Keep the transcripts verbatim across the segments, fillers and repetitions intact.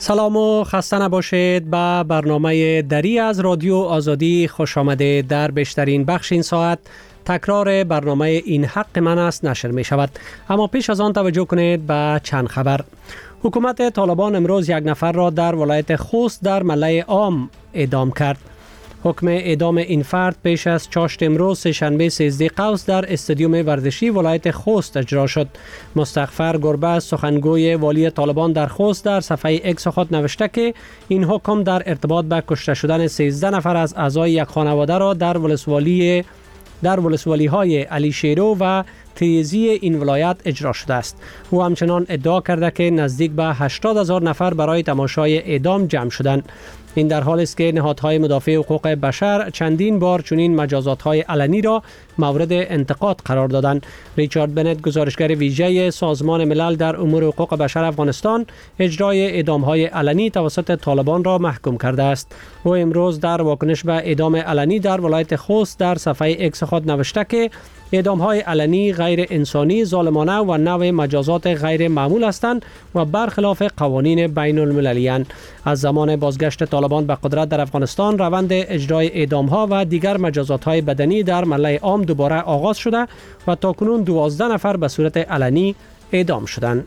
سلام و خسته نباشید. به برنامه دری از رادیو آزادی خوش آمده. در بیشترین بخش این ساعت تکرار برنامه این حق من است نشر می شود. اما پیش از آن توجه کنید به چند خبر. حکومت طالبان امروز یک نفر را در ولایت خوست در ملأ عام اعدام کرد. حکم اعدام این فرد پیش از چاشت امروز سه‌شنبه سیزده قوس در استادیوم ورزشی ولایت خوست اجرا شد. مستغفر گربه سخنگوی والی طالبان در خوست در صفحه اکس خود نوشته که این حکم در ارتباط به کشته شدن سیزده نفر از اعضای یک خانواده را در ولسوالی در ولسوالی های علی شیرو و تیزی این ولایت اجرا شده است. او همچنان ادعا کرده که نزدیک به هشتاد هزار نفر برای تماشای اعدام جمع شدند. این در حالی است که نهادهای مدافع حقوق بشر چندین بار چنین مجازات‌های علنی را مورد انتقاد قرار دادند. ریچارد بنت، گزارشگر ویژه سازمان ملل در امور حقوق بشر افغانستان، اجرای اعدام‌های علنی توسط طالبان را محکوم کرده است. او امروز در واکنش به اعدام علنی در ولایت خوست در صفحه اکس خود نوشته که اعدام‌های علنی غیر انسانی، ظالمانه و نوع مجازات غیر معمول هستند و برخلاف قوانین بین المللی اند. از زمان بازگشت طالبان به قدرت در افغانستان، روند اجرای اعدام‌ها و دیگر مجازات‌های بدنی در ملأ عام دوباره آغاز شده و تاکنون دوازده نفر به صورت علنی اعدام شدند.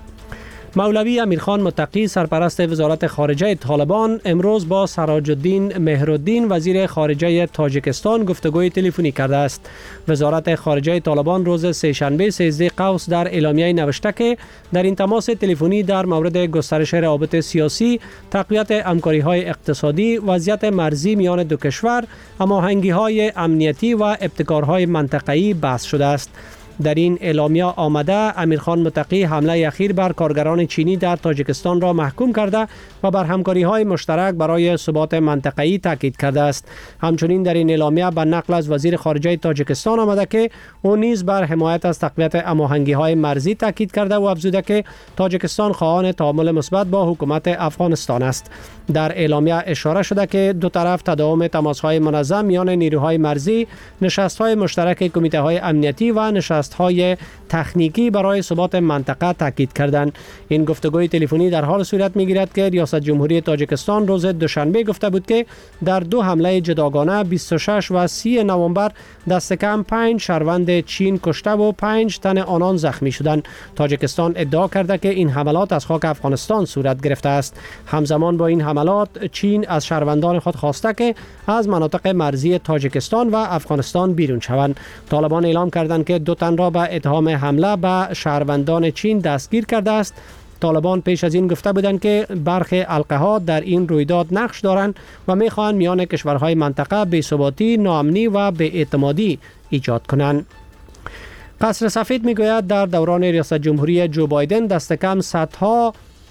مولوی امیرخان متقی، سرپرست وزارت خارجه طالبان، امروز با سراج الدین مهرالدین، وزیر خارجه تاجیکستان، گفتگوی تلفنی کرده است. وزارت خارجه طالبان روز سه‌شنبه سیزده قوس در اعلامیه نوشته که در این تماس تلفنی در مورد گسترش روابط سیاسی، تقویت همکاری‌های اقتصادی، وضعیت مرزی میان دو کشور، هماهنگی‌های امنیتی و ابتکارهای منطقه‌ای بحث شده است. در این اعلامیه آمده امیرخان متقی حمله اخیر بر کارگران چینی در تاجیکستان را محکوم کرده و بر همکاری‌های مشترک برای ثبات منطقه‌ای تاکید کرده است. همچنین در این اعلامیه به نقل از وزیر خارجه تاجیکستان آمده که او نیز بر حمایت از تقویت هماهنگی‌های مرزی تاکید کرده و افزوده که تاجیکستان خواهان تعامل مثبت با حکومت افغانستان است. در اعلامیه اشاره شده که دو طرف تداوم تماس‌های منظم میان نیروهای مرزی، نشست‌های مشترک کمیته‌های امنیتی و نشست‌های تکنیکی برای ثبات منطقه تاکید کردند. این گفتگوی تلفنی در حال صورت می‌گیرد که ریاست جمهوری تاجیکستان روز دوشنبه گفته بود که در دو حمله جداگانه بیست و شش و سی نوامبر دست کم پنج شهروند چین کشته و پنج تن آنان زخمی شدند. تاجیکستان ادعا کرده که این حملات از خاک افغانستان صورت گرفته است. همزمان با این حملات چین از شهروندان خود خواسته که از مناطق مرزی تاجیکستان و افغانستان بیرون شوند. طالبان اعلام کردند که دو تن را به اتهام حمله به شهروندان چین دستگیر کرده است. طالبان پیش از این گفته بودند که برخی حلقه ها در این رویداد نقش دارند و می‌خواهند میان کشورهای منطقه بی‌ثباتی، ناامنی و بی‌اعتمادی ایجاد کنند. قصر سفید میگوید در دوران ریاست جمهوری جو بایدن دست کم صدها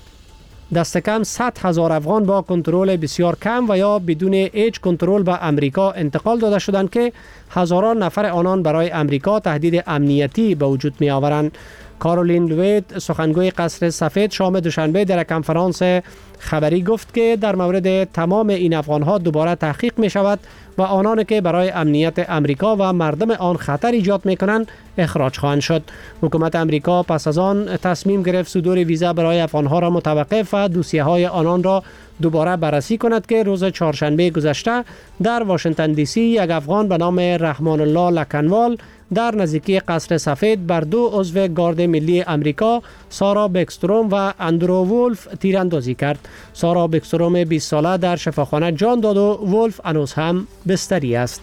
دست کم صد هزار افغان با کنترل بسیار کم و یا بدون هیچ کنترل به امریکا انتقال داده شدند که هزاران نفر آنان برای امریکا تهدید امنیتی به وجود می آورند. کارولین لویت، سخنگوی قصر سفید، شام دوشنبه در کنفرانس خبری گفت که در مورد تمام این افغانها دوباره تحقیق می شود و آنانی که برای امنیت امریکا و مردم آن خطر ایجاد می کنند اخراج خواهند شد. حکومت امریکا پس از آن تصمیم گرفت صدور ویزا برای افغانها را متوقف و دوسیه های آنان را دوباره بررسی کند که روز چهارشنبه گذشته در واشنگتن دی سی یک افغان به نام رحمان الله لکنوال در نزدیکی قصر سفید بر دو عضو گارد ملی امریکا، سارا بکستروم و اندرو وولف، تیراندازی کرد. سارا بکستروم بیست ساله در شفاخانه جان داد و وولف هنوز هم بستری است.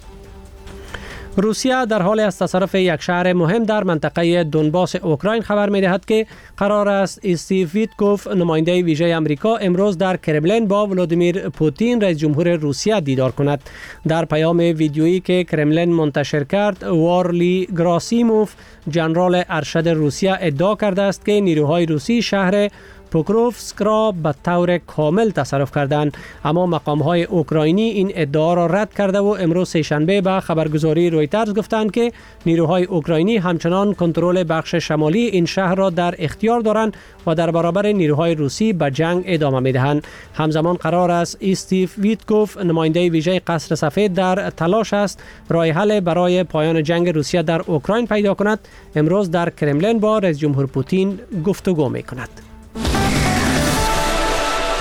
روسیه در حال از تصرف یک شهر مهم در منطقه دونباس اوکراین خبر می‌دهد که قرار است استیو ویتکوف، نماینده ویژه امریکا، امروز در کرملین با ولادیمیر پوتین رئیس جمهور روسیه دیدار کند. در پیام ویدیویی که کرملین منتشر کرد، وارلی گراسیموف، ژنرال ارشد روسیه، ادعا کرده است که نیروهای روسی شهر پوکروفسک را به طور کامل تصرف کردند، اما مقام‌های اوکراینی این ادعا را رد کرده و امروز سه‌شنبه به خبرگزاری رویترز گفتند که نیروهای اوکراینی همچنان کنترل بخش شمالی این شهر را در اختیار دارند و در برابر نیروهای روسی به جنگ ادامه می‌دهند. همزمان قرار است استیو ویتکوف، نماینده ویژه قصر سفید، در تلاش است راه حل برای پایان جنگ روسیه در اوکراین پیدا کند. امروز در کرملین با رئیس جمهور پوتین گفتگو می‌کند.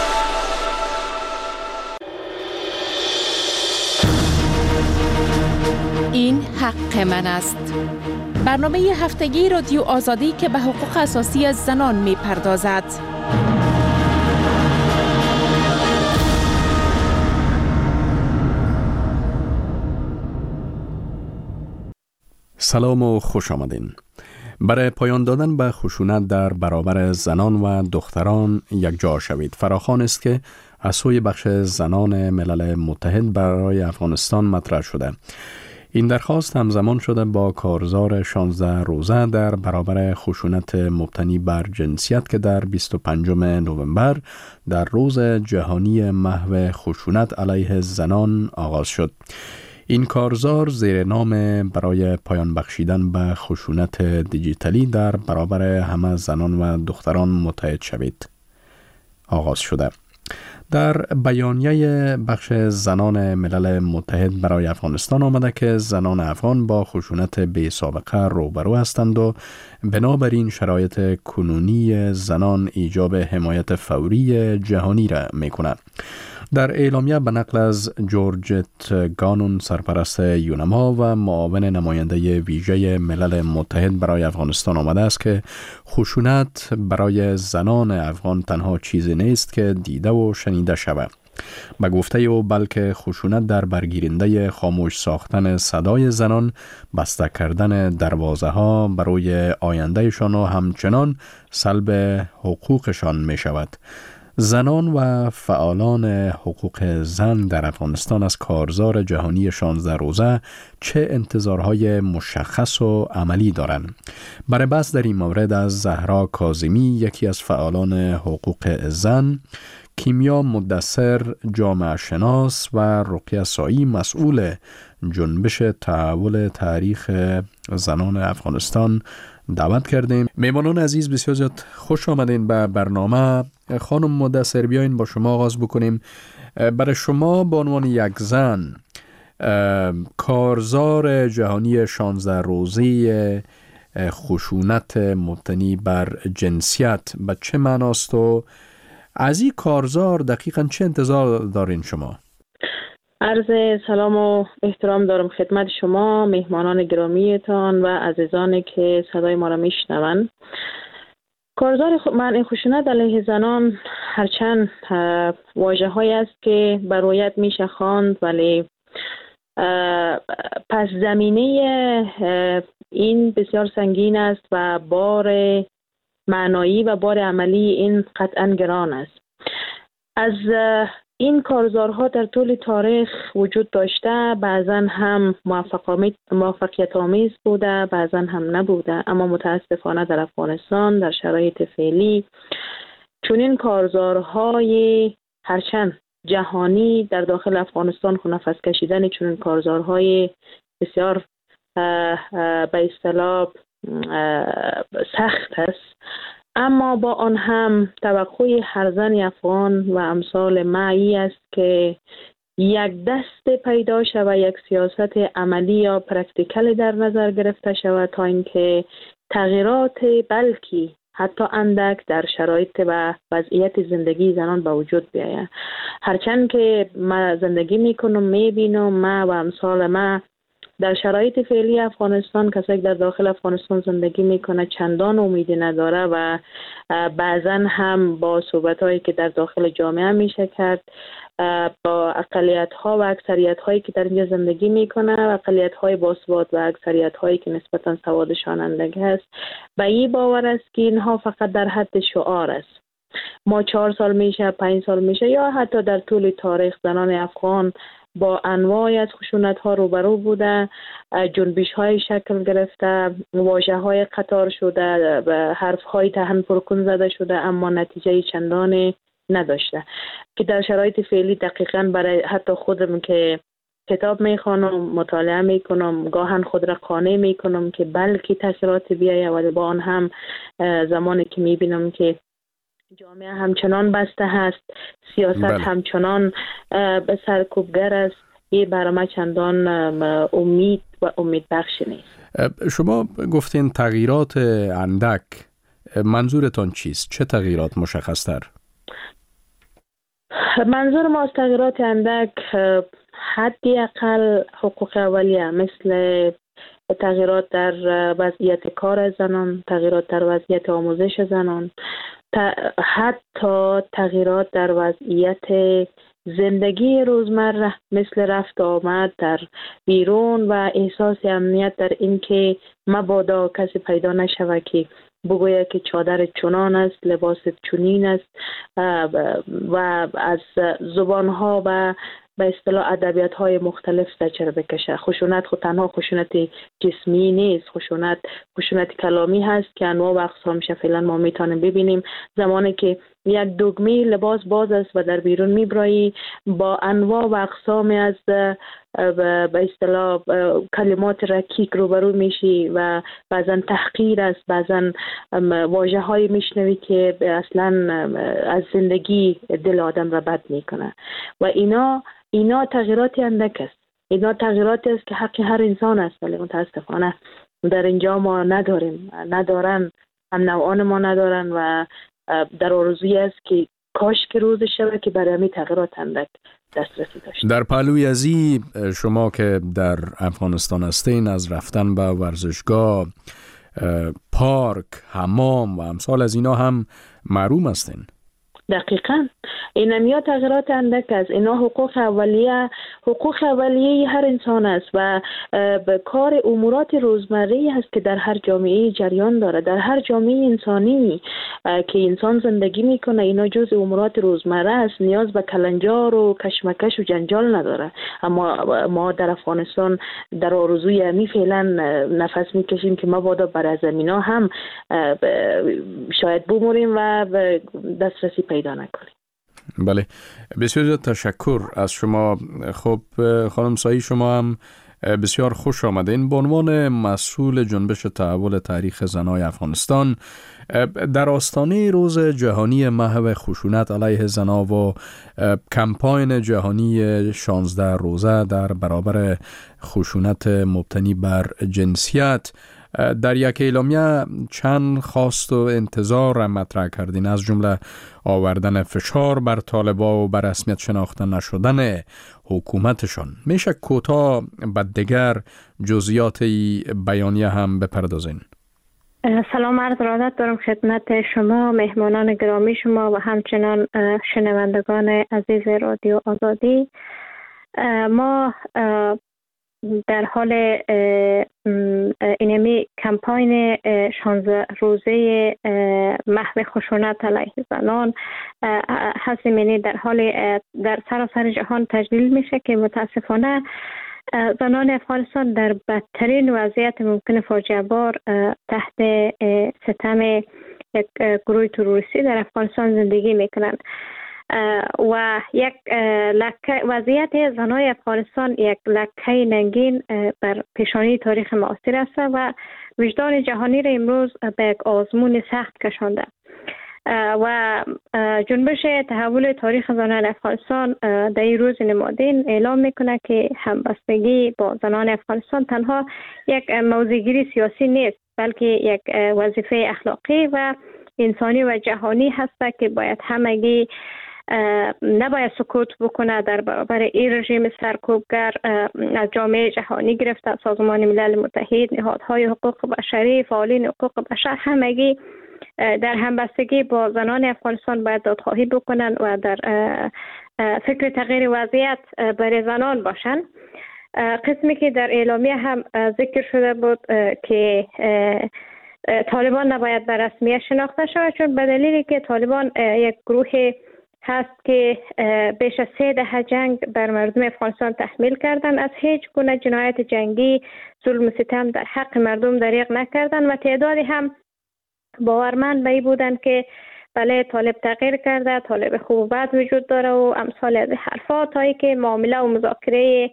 حق من است. برنامه هفتگی رادیو آزادی که به حقوق اساسی از زنان می پردازد. سلام و خوش آمدین. برای پایان دادن به خشونت در برابر زنان و دختران یک جا شوید فراخوان است که از سوی بخش زنان ملل متحد برای افغانستان مطرح شده. این درخواست همزمان شده با کارزار شانزده روزه در برابر خشونت مبتنی بر جنسیت که در بیست و پنجم نوامبر در روز جهانی محو خشونت علیه زنان آغاز شد. این کارزار زیر نام برای پایان بخشیدن به خشونت دیجیتالی در برابر همه زنان و دختران متحد شوید آغاز شده. در بیانیه بخش زنان ملل متحد برای افغانستان آمده که زنان افغان با خشونت بی سابقه روبرو هستند و بنابراین شرایط کنونی زنان ایجاب حمایت فوری جهانی را می کند. در اعلامیه به نقل از جورجت گانون سرپرست یونما و معاون نماینده ویژه ملل متحد برای افغانستان آمده است که خشونت برای زنان افغان تنها چیزی نیست که دیده و شنیده شود. به گفته او بلکه خشونت در برگیرنده خاموش ساختن صدای زنان، بسته کردن دروازه ها برای آیندهشان و همچنان سلب حقوقشان می شود. زنان و فعالان حقوق زن در افغانستان از کارزار جهانی شانزده روزه چه انتظارهای مشخص و عملی دارند؟ برای بحث در این مورد از زهرا کاظمی، یکی از فعالان حقوق زن، کیمیا مدثر، جامعه شناس و رقیه سایی، مسئول جنبش تحول تاریخ زنان افغانستان دعوت کردیم. میمانان عزیز بسیار زیاد خوش آمدین به برنامه. خانم مدثر، بیاین با شما آغاز بکنیم. برای شما به عنوان یک زن کارزار جهانی شانزده روزه خشونت مبتنی بر جنسیت به چه معناست و از این کارزار دقیقاً چه انتظار دارین شما؟ عرض سلام و احترام دارم خدمت شما، مهمانان گرامیتان و عزیزانی که صدای ما را میشنوند. کارزار منع خشونت علیه زنان هرچند واژه هایی است که به رویت میشه خواند، ولی پس زمینه این بسیار سنگین است و بار معنایی و بار عملی این قطعا گران است. از این کارزارها در طول تاریخ وجود داشته، بعضا هم موفقیت آمیز بوده، بعضا هم نبوده، اما متاسفانه در افغانستان در شرایط فعلی چون این کارزارهای هرچند جهانی در داخل افغانستان خو نفس کشیدن چون این کارزارهای بسیار به اصطلاح سخت است، اما با آن هم توقع هر زن افغان و امثال معی است که یک دست پیدا شود، یک سیاست عملی یا پرکتیکل در نظر گرفته شود تا اینکه تغییرات بلکی حتی اندک در شرایط و وضعیت زندگی زنان به وجود بیاید. هرچند که ما زندگی میکنم میبینم ما و امثال ما در شرایط فعلی افغانستان، کسی که در داخل افغانستان زندگی میکنه چندان امیدی نداره و بعضا هم با صحبت‌هایی که در داخل جامعه میشه کرد با اقلیت‌ها و اکثریت‌هایی که در اینجا زندگی میکنه، اقلیت‌های باثبات و اکثریت‌هایی که نسبتاً سوادشان اندک است، به این باور است که اینها فقط در حد شعار است. ما چهار سال میشه، پنج سال میشه یا حتی در طول تاریخ زنان افغان با انواعی از خشونت ها روبرو بوده، جنبش های شکل گرفته، واژه های قطار شده، حرف های تهن پرکن زده شده، اما نتیجه چندانی نداشته که در شرایط فعلی دقیقاً برای حتی خودم که کتاب میخوانم، مطالعه میکنم، گاهن خود را قانع میکنم که بلکه تاثیرات بیایه، ولی با آن هم زمانی که میبینم که جامعه همچنان بسته هست، سیاست بله. همچنان به سرکوبگر است، یه برای چندان امید و امید بخش نیست. شما گفتین تغییرات اندک، منظورتان چیست؟ چه تغییرات مشخص تر؟ منظور ما از تغییرات اندک حدی اقل حقوق اولیه مثل تغییرات در وضعیت کار زنان، تغییرات در وضعیت آموزش زنان، حتی تغییرات در وضعیت زندگی روزمره مثل رفت آمد در بیرون و احساس امنیت در اینکه مبادا کسی پیدا نشود که بگوید که چادر چنان است، لباس چنین است و از زبانها و به اصطلاح ادبیات های مختلف سرچشمه بکشه. خشونت خود تنها خشونت جسمی نیست، خشونت خشونت کلامی هست که انواع و اقسامش فعلا ما میتونیم ببینیم. زمانی که یک دگمه لباس باز است و در بیرون میبرایی، با انواع و اقسام از به اصطلاح کلمات رکیک روبرو میشی و بعضا تحقیر است، بعضا واژه های میشنوی که اصلا از زندگی دل آدم را بد میکنه و اینا اینا تغییراتی اندک است. اینا تغییراتی است که حق هر انسان است، ولی متاسفانه در اینجا ما نداریم، ندارن، هم نوعان ما ندارن و در آرزوی است که کاش که روز شب که برای همی تغییرات اندک دسترسی داشت. در پهلوی ازی شما که در افغانستان هستین از رفتن به ورزشگاه، پارک، حمام و امثال از اینا هم محروم هستین. دقیقاً این همیا تغییرات اندک است. اینا حقوق اولیه حقوق اولیه هر انسان است و به کار امورات روزمره است که در هر جامعه جریان داره. در هر جامعه انسانی که انسان زندگی میکنه اینا جز امورات روزمره است، نیاز به کلنجار و کشمکش و جنجال نداره. اما ما در افغانستان در آرزوی همی فعلا نفس میکشیم که مبادا بر زمینا هم شاید بموریم و دسترسی پیدا نکنیم. بله، بسیار تشکر از شما. خب خانم سایی، شما هم بسیار خوش آمدین. به عنوان مسئول جنبش تحول تاریخ زنای افغانستان در آستانه روز جهانی محو خشونت علیه زنان و کمپاین جهانی شانزده روزه در برابر خشونت مبتنی بر جنسیت، در یک اعلامیه چند خواست و انتظار مطرح کردین، از جمله آوردن فشار بر طالبان و بر رسمیت شناخته نشدن حکومتشان. میشه کوتاه به دیگر جزئیات بیانیه هم بپردازین؟ سلام عرض ارادت دارم خدمت شما، مهمانان گرامی شما و همچنان شنوندگان عزیز رادیو آزادی. ما در حال اینمی کمپاین شانزده روزه محو خشونت علیه زنان هستیم. یعنی در حال در سراسر جهان تجلیل میشه که متاسفانه زنان افغانستان در بدترین وضعیت ممکن فاجعه بار تحت ستم یک گروه تروریستی در افغانستان زندگی میکنند و یک لکه وضعیت زنای افغانستان یک لکه ننگین بر پیشانی تاریخ معاصر است و وجدان جهانی را امروز به یک آزمون سخت کشانده و جنبش تحول تاریخ زنان افغانستان در این روز نمادین اعلام میکنه که همبستگی با زنان افغانستان تنها یک موضع‌گیری سیاسی نیست، بلکه یک وظیفه اخلاقی و انسانی و جهانی هست که باید همگی نباید سکوت بکنه در برابر این رژیم سرکوبگر. از جامعه جهانی گرفته سازمان ملل متحد، نهادهای حقوق بشری، فعالین حقوق بشر، همگی در همبستگی با زنان افغانستان باید دادخواهی بکنن و در فکر تغییر وضعیت برای زنان باشن. قسمی که در اعلامیه هم ذکر شده بود که طالبان نباید به رسمیت شناخته شود، چون به دلیلی که طالبان یک گروه هست که بیش از سه دهه جنگ بر مردم افغانستان تحمیل کردن، از هیچ گونه جنایت جنگی، ظلم و ستم در حق مردم دریغ نکردن و تعدادی هم باورمند به این بودن که بله طالب تغییر کرده، طالب خوب و بد وجود داره و امثال از حرفات هایی که معامله و مذاکره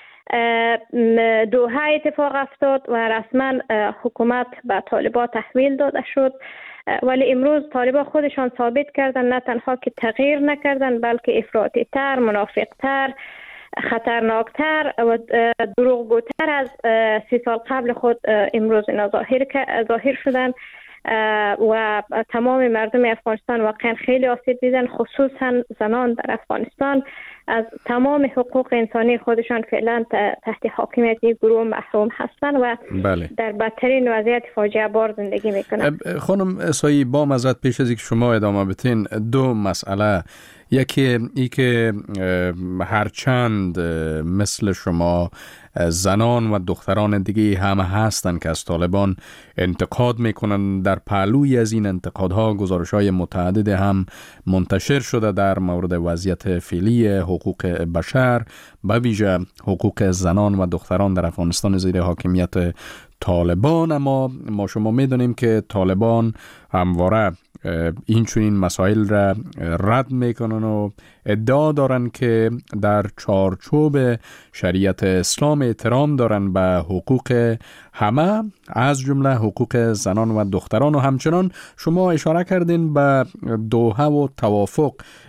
دوحه اتفاق افتاد و رسما حکومت به طالبان تحویل داده شد. ولی امروز طالبان خودشان ثابت کردن نه تنها که تغییر نکردن، بلکه افراطی تر، منافق تر، خطرناکتر و دروغگوتر از سی سال قبل خود امروز اینا ظاهر ظاهر شدن و تمام مردم افغانستان واقعا خیلی آسیب دیدن، خصوصا زنان در افغانستان از تمام حقوق انسانی خودشان فعلا تحت حاکمیت گروه محروم هستند و بله. در بدترین وضعیت فاجعه بار زندگی میکنند. خانم اسایی، با معذرت پیش از اینکه شما ادامه بدین، دو مسئله. یکی ای که هرچند مثل شما زنان و دختران دیگه همه هستند که از طالبان انتقاد میکنن، در پهلوی از این انتقادها گزارش‌های متعدد هم منتشر شده در مورد وضعیت فعلی حقوق بشر، به ویژه حقوق زنان و دختران در افغانستان زیر حاکمیت طالبان. اما ما شما میدونیم که طالبان همواره این چنین مسائل را رد میکنن و ادعا دارن که در چارچوب شریعت اسلام احترام دارن به حقوق همه، از جمله حقوق زنان و دختران. و همچنان شما اشاره کردین به دوحه و توافق.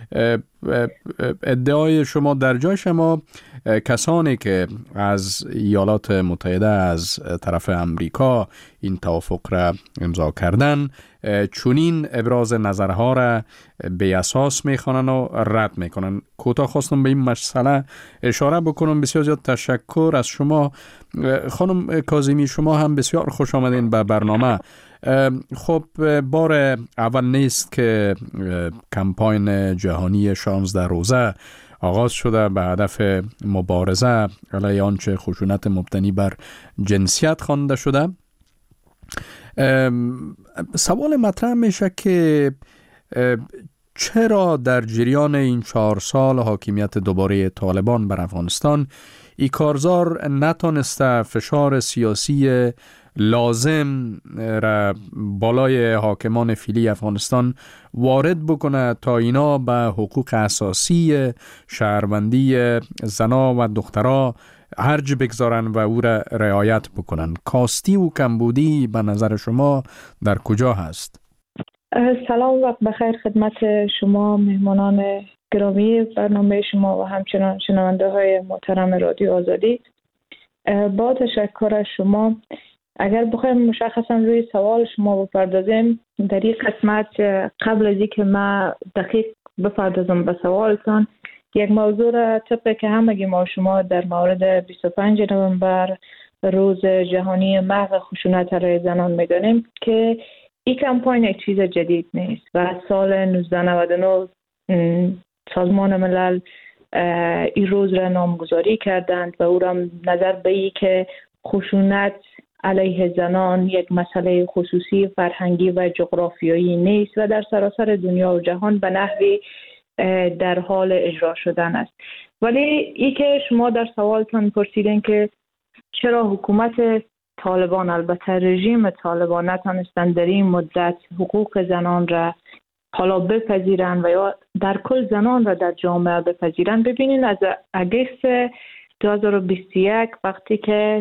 ادعای شما در جای شما کسانی که از ایالات متحده از طرف امریکا این توافق را امضا کردن چونین ابراز نظرها را به اساس میخوانن و رد میکنن. کوتاه خواستم به این مسئله اشاره بکنم. بسیار زیاد تشکر از شما خانم کاظمی، شما هم بسیار خوش آمدین به برنامه. خب بار اول نیست که کمپاین جهانی شانزده روزه آغاز شده به هدف مبارزه علیه آنچه خشونت مبتنی بر جنسیت خوانده شده. سوال مطرح میشه که چرا در جریان این چهار سال حاکمیت دوباره طالبان بر افغانستان این کارزار نتانسته فشار سیاسی لازم را بالای حاکمان فعلی افغانستان وارد بکنه تا اینا به حقوق اساسی شهروندی زنا و دخترها ارج بگذارن و او را رعایت بکنن؟ کاستی و کمبودی به نظر شما در کجا هست؟ سلام و بخیر خدمت شما مهمانان گرامی برنامه شما و همچنان شنونده های محترم رادیو آزادی. با تشکر از شما، اگر بخوایم مشخصا روی سوال شما بپردازیم در این قسمت، قبل از اینکه ما دقیق بپردازم به سوالتان، یک موضوع را طبق که همگی ما شما در مورد بیست و پنجم نوامبر روز جهانی محو خشونت علیه زنان میدانیم که این کمپاین یک چیز جدید نیست و سال نوزده نود و نه سازمان ملل این روز را نامگذاری کردند و او را نظر به ای که خشونت علیه زنان یک مسئله خصوصی فرهنگی و جغرافیایی نیست و در سراسر دنیا و جهان به نحوی در حال اجرا شدن است. ولی ای که شما در سوالتان پرسیدین که چرا حکومت طالبان، البته رژیم طالبان، نتانستند در این مدت حقوق زنان را حالا بپذیرند و یا در کل زنان را در جامعه بپذیرند، ببینید از اگست دو هزار و بیست و یک وقتی که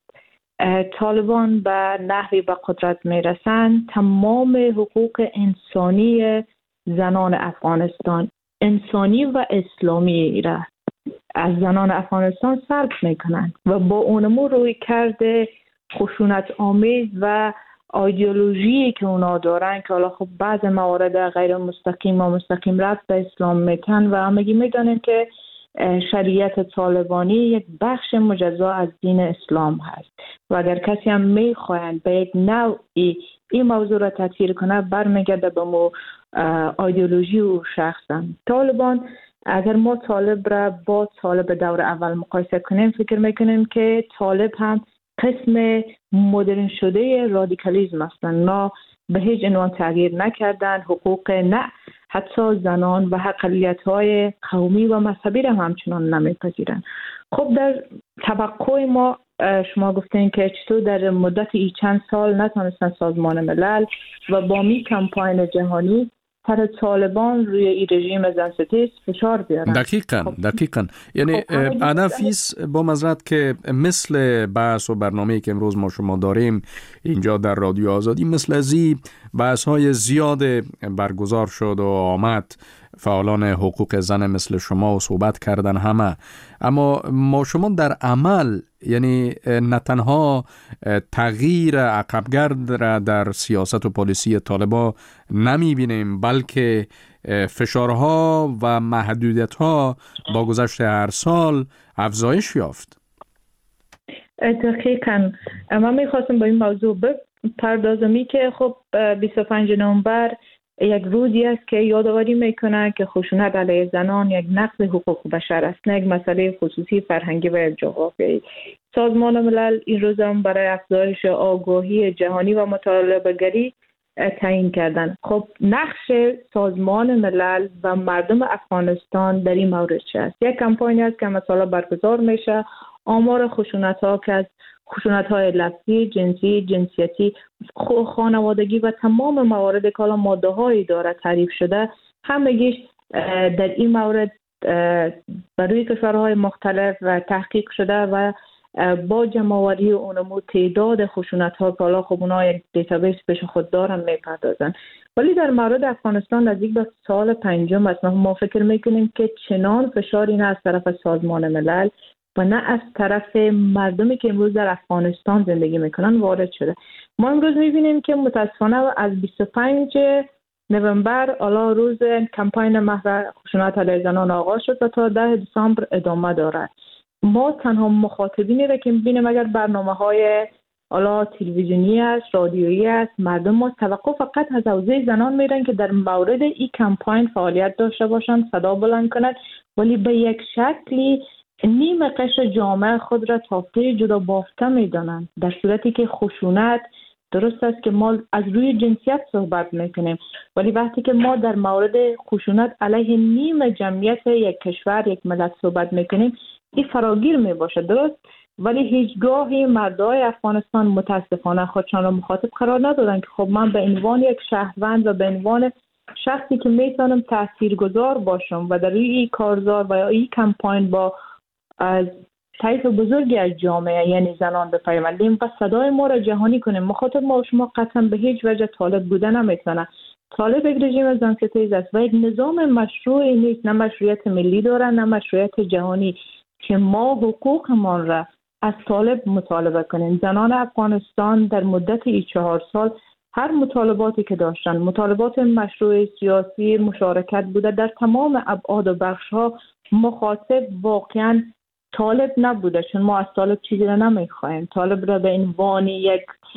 طالبان به نحوی به قدرت میرسند، تمام حقوق انسانی زنان افغانستان، انسانی و اسلامی را از زنان افغانستان سلب میکنند و با اونمو روی کرده خشونت آمیز و ایدئولوژی که اونا دارن که حالا خب بعض موارد غیر مستقیم و مستقیم رفت به اسلام میکن و همگی میدانیم که شریعت طالبانی یک بخش مجزا از دین اسلام هست و اگر کسی هم میخواهند به یک نوعی این موضوع را تطهیر کنه برمیگرده به مو ایدئولوژی و شخصا. طالبان، اگر ما طالب را با طالب دور اول مقایسه کنیم، فکر میکنیم که طالب هم قسم مدرن شده رادیکالیزم هستند. نه به هیچ عنوان تغییر نکردن، حقوق نه حتی زنان و اقلیت‌های قومی و مذهبی را همچنان نمیپذیرند. خب در توقع ما شما گفتین که چطور در مدت ای چند سال نتونستن سازمان ملل و با می کمپاین جهانی سر طالبان روی این رژیم زنستیز فشار بیارن. دقیقاً خب. دقیقاً یعنی هدفیست با معذرت که مثل بحث و برنامه‌ای که امروز ما شما داریم اینجا در رادیو آزادی، مثل ازی بحث‌های زیاد برگزار شد و آمد، فعالان حقوق زن مثل شما و صحبت کردن همه، اما ما شما در عمل یعنی نه تنها تغییر عقبگرد را در سیاست و پالیسی طالبان نمی بینیم، بلکه فشارها و محدودیت‌ها با گذشت هر سال افزایش یافت. دقیقاً من میخواستم با این موضوع بپردازم که خب بیست و پنجم نوامبر یک روزی است که یادآوری میکنه که خشونت علیه زنان یک نقض حقوق بشر است، نه یک مسئله خصوصی فرهنگی و جغرافیایی. سازمان ملل این روز هم برای افزایش آگاهی جهانی و مطالبه گری تعیین کردن. خب نقش سازمان ملل و مردم افغانستان در این مورد چه است؟ یک کمپانی است که مثلا برگزار میشه آمار خشونت ها که از خشونت های لفظی، جنسی، جنسیتی، خانوادگی و تمام موارد که حالا ماده هایی داره تعریف شده، همگیش در این مورد برای کشورهای مختلف و تحقیق شده و با جمع‌آوری اونمو تعداد خشونت ها که حالا خب اونا یک دیتابیس پیش خود دارن میپردازن. ولی در مورد افغانستان نزدیک به سال پنجم است ما فکر میکنیم که چنان فشاری نه از طرف سازمان ملل و نه از طرف مردمی که امروز در افغانستان زندگی میکنن وارد شده. ما امروز میبینیم که متاسفانه از بیست و پنجم نوامبر الا روز کمپاین محو خشونت علیه زنان آغاز شد و تا ده دسامبر ادامه دارد. ما تنها مخاطبینی را که میبینیم اگر برنامه های الا تلویزیونی است، رادیویی است، مردم ما توقع فقط از حوزه زنان میرن که در مورد این کمپاین فعالیت داشته باشند، صدا بلند کنند، ولی به یک شکلی نیم قشر جامعه خود را تافته جدا بافته میدانند، در صورتی که خشونت درست است که ما از روی جنسیت صحبت میکنیم، ولی وقتی که ما در مورد خشونت علیه نیم جمعیت یک کشور، یک ملت صحبت میکنیم، این فراگیر میباشه، درست؟ ولی هیچگاهی مردای افغانستان متاسفانه خودشان را مخاطب قرار ندادن که خب من به عنوان یک شهروند و به عنوان شخصی که میتونم تاثیرگذار باشم و در روی این کارزار و این کمپاین با از طیف بزرگی از جامعه یعنی زنان بپیوندیم و صدای ما را جهانی کنیم. مخاطب ما و شما قطعا به هیچ وجه طالب بودن نمیتونه. طالب یک رژیم زن ستیز است و یک نظام مشروعی نیست، نه مشروعیت ملی داره نه مشروعیت جهانی که ما حقوقمان را از طالب مطالبه کنیم. زنان افغانستان در مدت این چهار سال هر مطالباتی که داشتن، مطالبات مشروع سیاسی، مشارکت بوده در تمام ابعاد و بخش‌ها، مخاطب واقعاً طالب نبوده، چون ما از طالب چیزی را نمیخوایم. طالب را به عنوان یک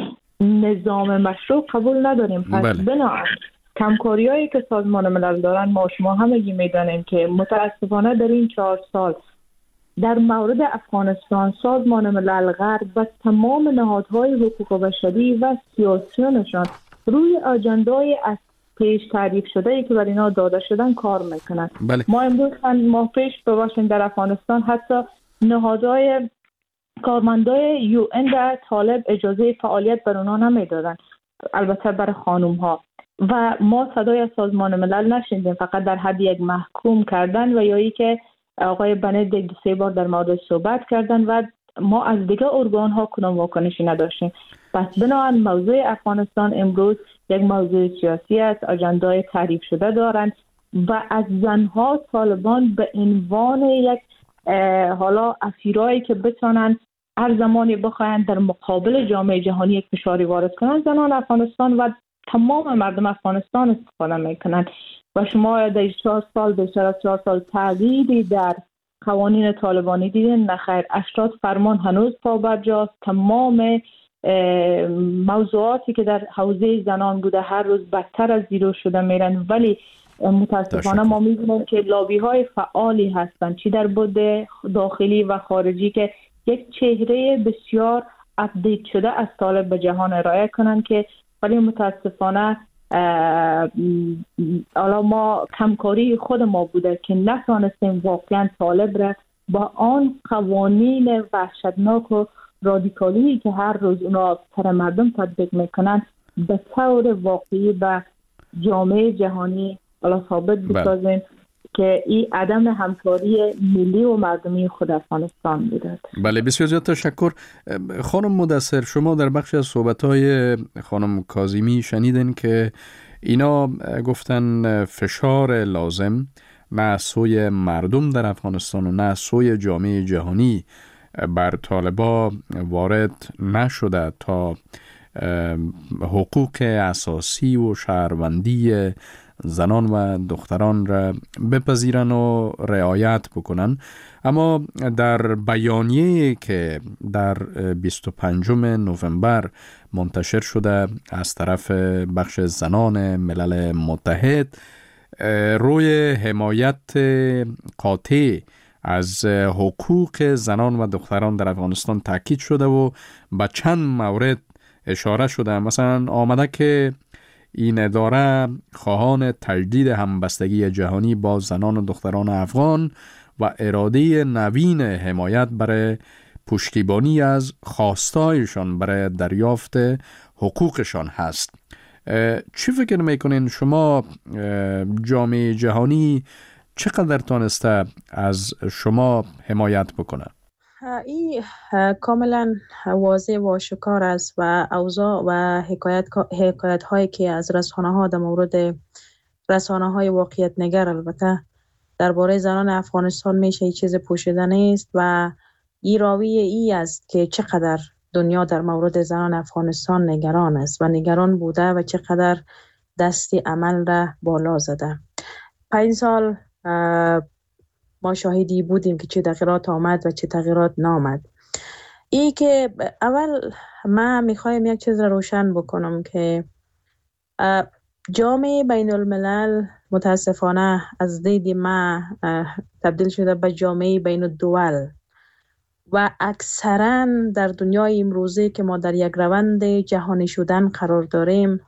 نظام مشروع قبول نداریم. پس بله. بنابراین کمکاریایی که سازمان ملل دارن ما شما همگی میدانیم که متاسفانه در این چهار سال در مورد افغانستان سازمان ملل غرب و تمام نهادهای حقوق بشری و سیاسیونشان روی اجندای از پیش تعریف شده ای که بر اینا داده شدن کار میکنن. بله. ما امروز چند ماه پیش بباشیم در افغانستان حتی نهادهای کارمندای یو ان در طالب اجازه فعالیت بر اونا نمیدادن، البته برای خانوم ها، و ما صدای از سازمان ملل نشنیدیم، فقط در حد یک محکوم کردن و یا ای که آقای بندیک سه بار در مورد صحبت کردن و ما از دیگه ارگان ها کدام واکنشی نداشتیم. پس بنابراین موضوع افغانستان امروز یک موضوع سیاسی است، اجندای تعریف شده دارند و از زنها طالبان به عنوان یک حالا اسیرایی که بتونن هر زمانی بخواین در مقابل جامعه جهانی یک فشاری وارد کنن، زنان افغانستان و تمام مردم افغانستان استفاده میکنن. و شما در چهار سال بیشتر از چهار سال تغییری در قوانین طالبانی دیدین؟ نخیر. هشتاد فرمان هنوز پابرجاست. تمام موضوعاتی که در حوزه زنان بوده هر روز بدتر از زیرو شده میرن، ولی متاسفانه ما می‌بینیم که لابی های فعالی هستند، چی در بود داخلی و خارجی، که یک چهره بسیار اپدیت شده از طالب به جهان ارائه کنند، که ولی متاسفانه حالا ما کمکاری خود ما بوده که نتوانستیم واقعا طالب را با آن قوانین وحشتناک و رادیکالی که هر روز اونا سر مردم تطبیق میکنن به طور واقعی به جامعه جهانی حالا ثابت بسازیم که این عدم همکاری ملی و مردمی خود افغانستان بوده. بله، بسیار زیاد تشکر. خانم مدثر، شما در بخش از صحبت‌های خانم کاظمی شنیدین که اینا گفتن فشار لازم نه از سوی مردم در افغانستان و نه از سوی جامعه جهانی بر طالبا وارد نشده تا حقوق اساسی و شهروندی زنان و دختران را بپذیرن و رعایت بکنن. اما در بیانیه که در بیست و پنجم نوامبر منتشر شده از طرف بخش زنان ملل متحد روی حمایت قاطع از حقوق زنان و دختران در افغانستان تاکید شده و به چند مورد اشاره شده. مثلا آمده که این اداره خواهان تجدید همبستگی جهانی با زنان و دختران افغان و اراده نوین حمایت برای پشتیبانی از خواستایشان برای دریافت حقوقشان هست. چی فکر میکنین شما جامعه جهانی چقدر تانسته از شما حمایت بکنه؟ این کاملا واضح و آشکار است و اوضاع و حکایت, حکایت هایی که از رسانه ها در مورد رسانه های واقعیت نگر البته درباره زنان افغانستان میشه این چیز پوشیده نیست و این راوی ای است که چقدر دنیا در مورد زنان افغانستان نگران است و نگران بوده و چقدر دستی عمل را بالا زده. پنج سال ما شاهدی بودیم که چه تغییرات آمد و چه تغییرات نامد. ای که اول من میخوایم یک چیز را روشن بکنم که جامعه بین الملل متاسفانه از دید ما تبدیل شده به جامعه بین الدول و اکثرا در دنیای امروزی که ما در یک روند جهانی شدن قرار داریم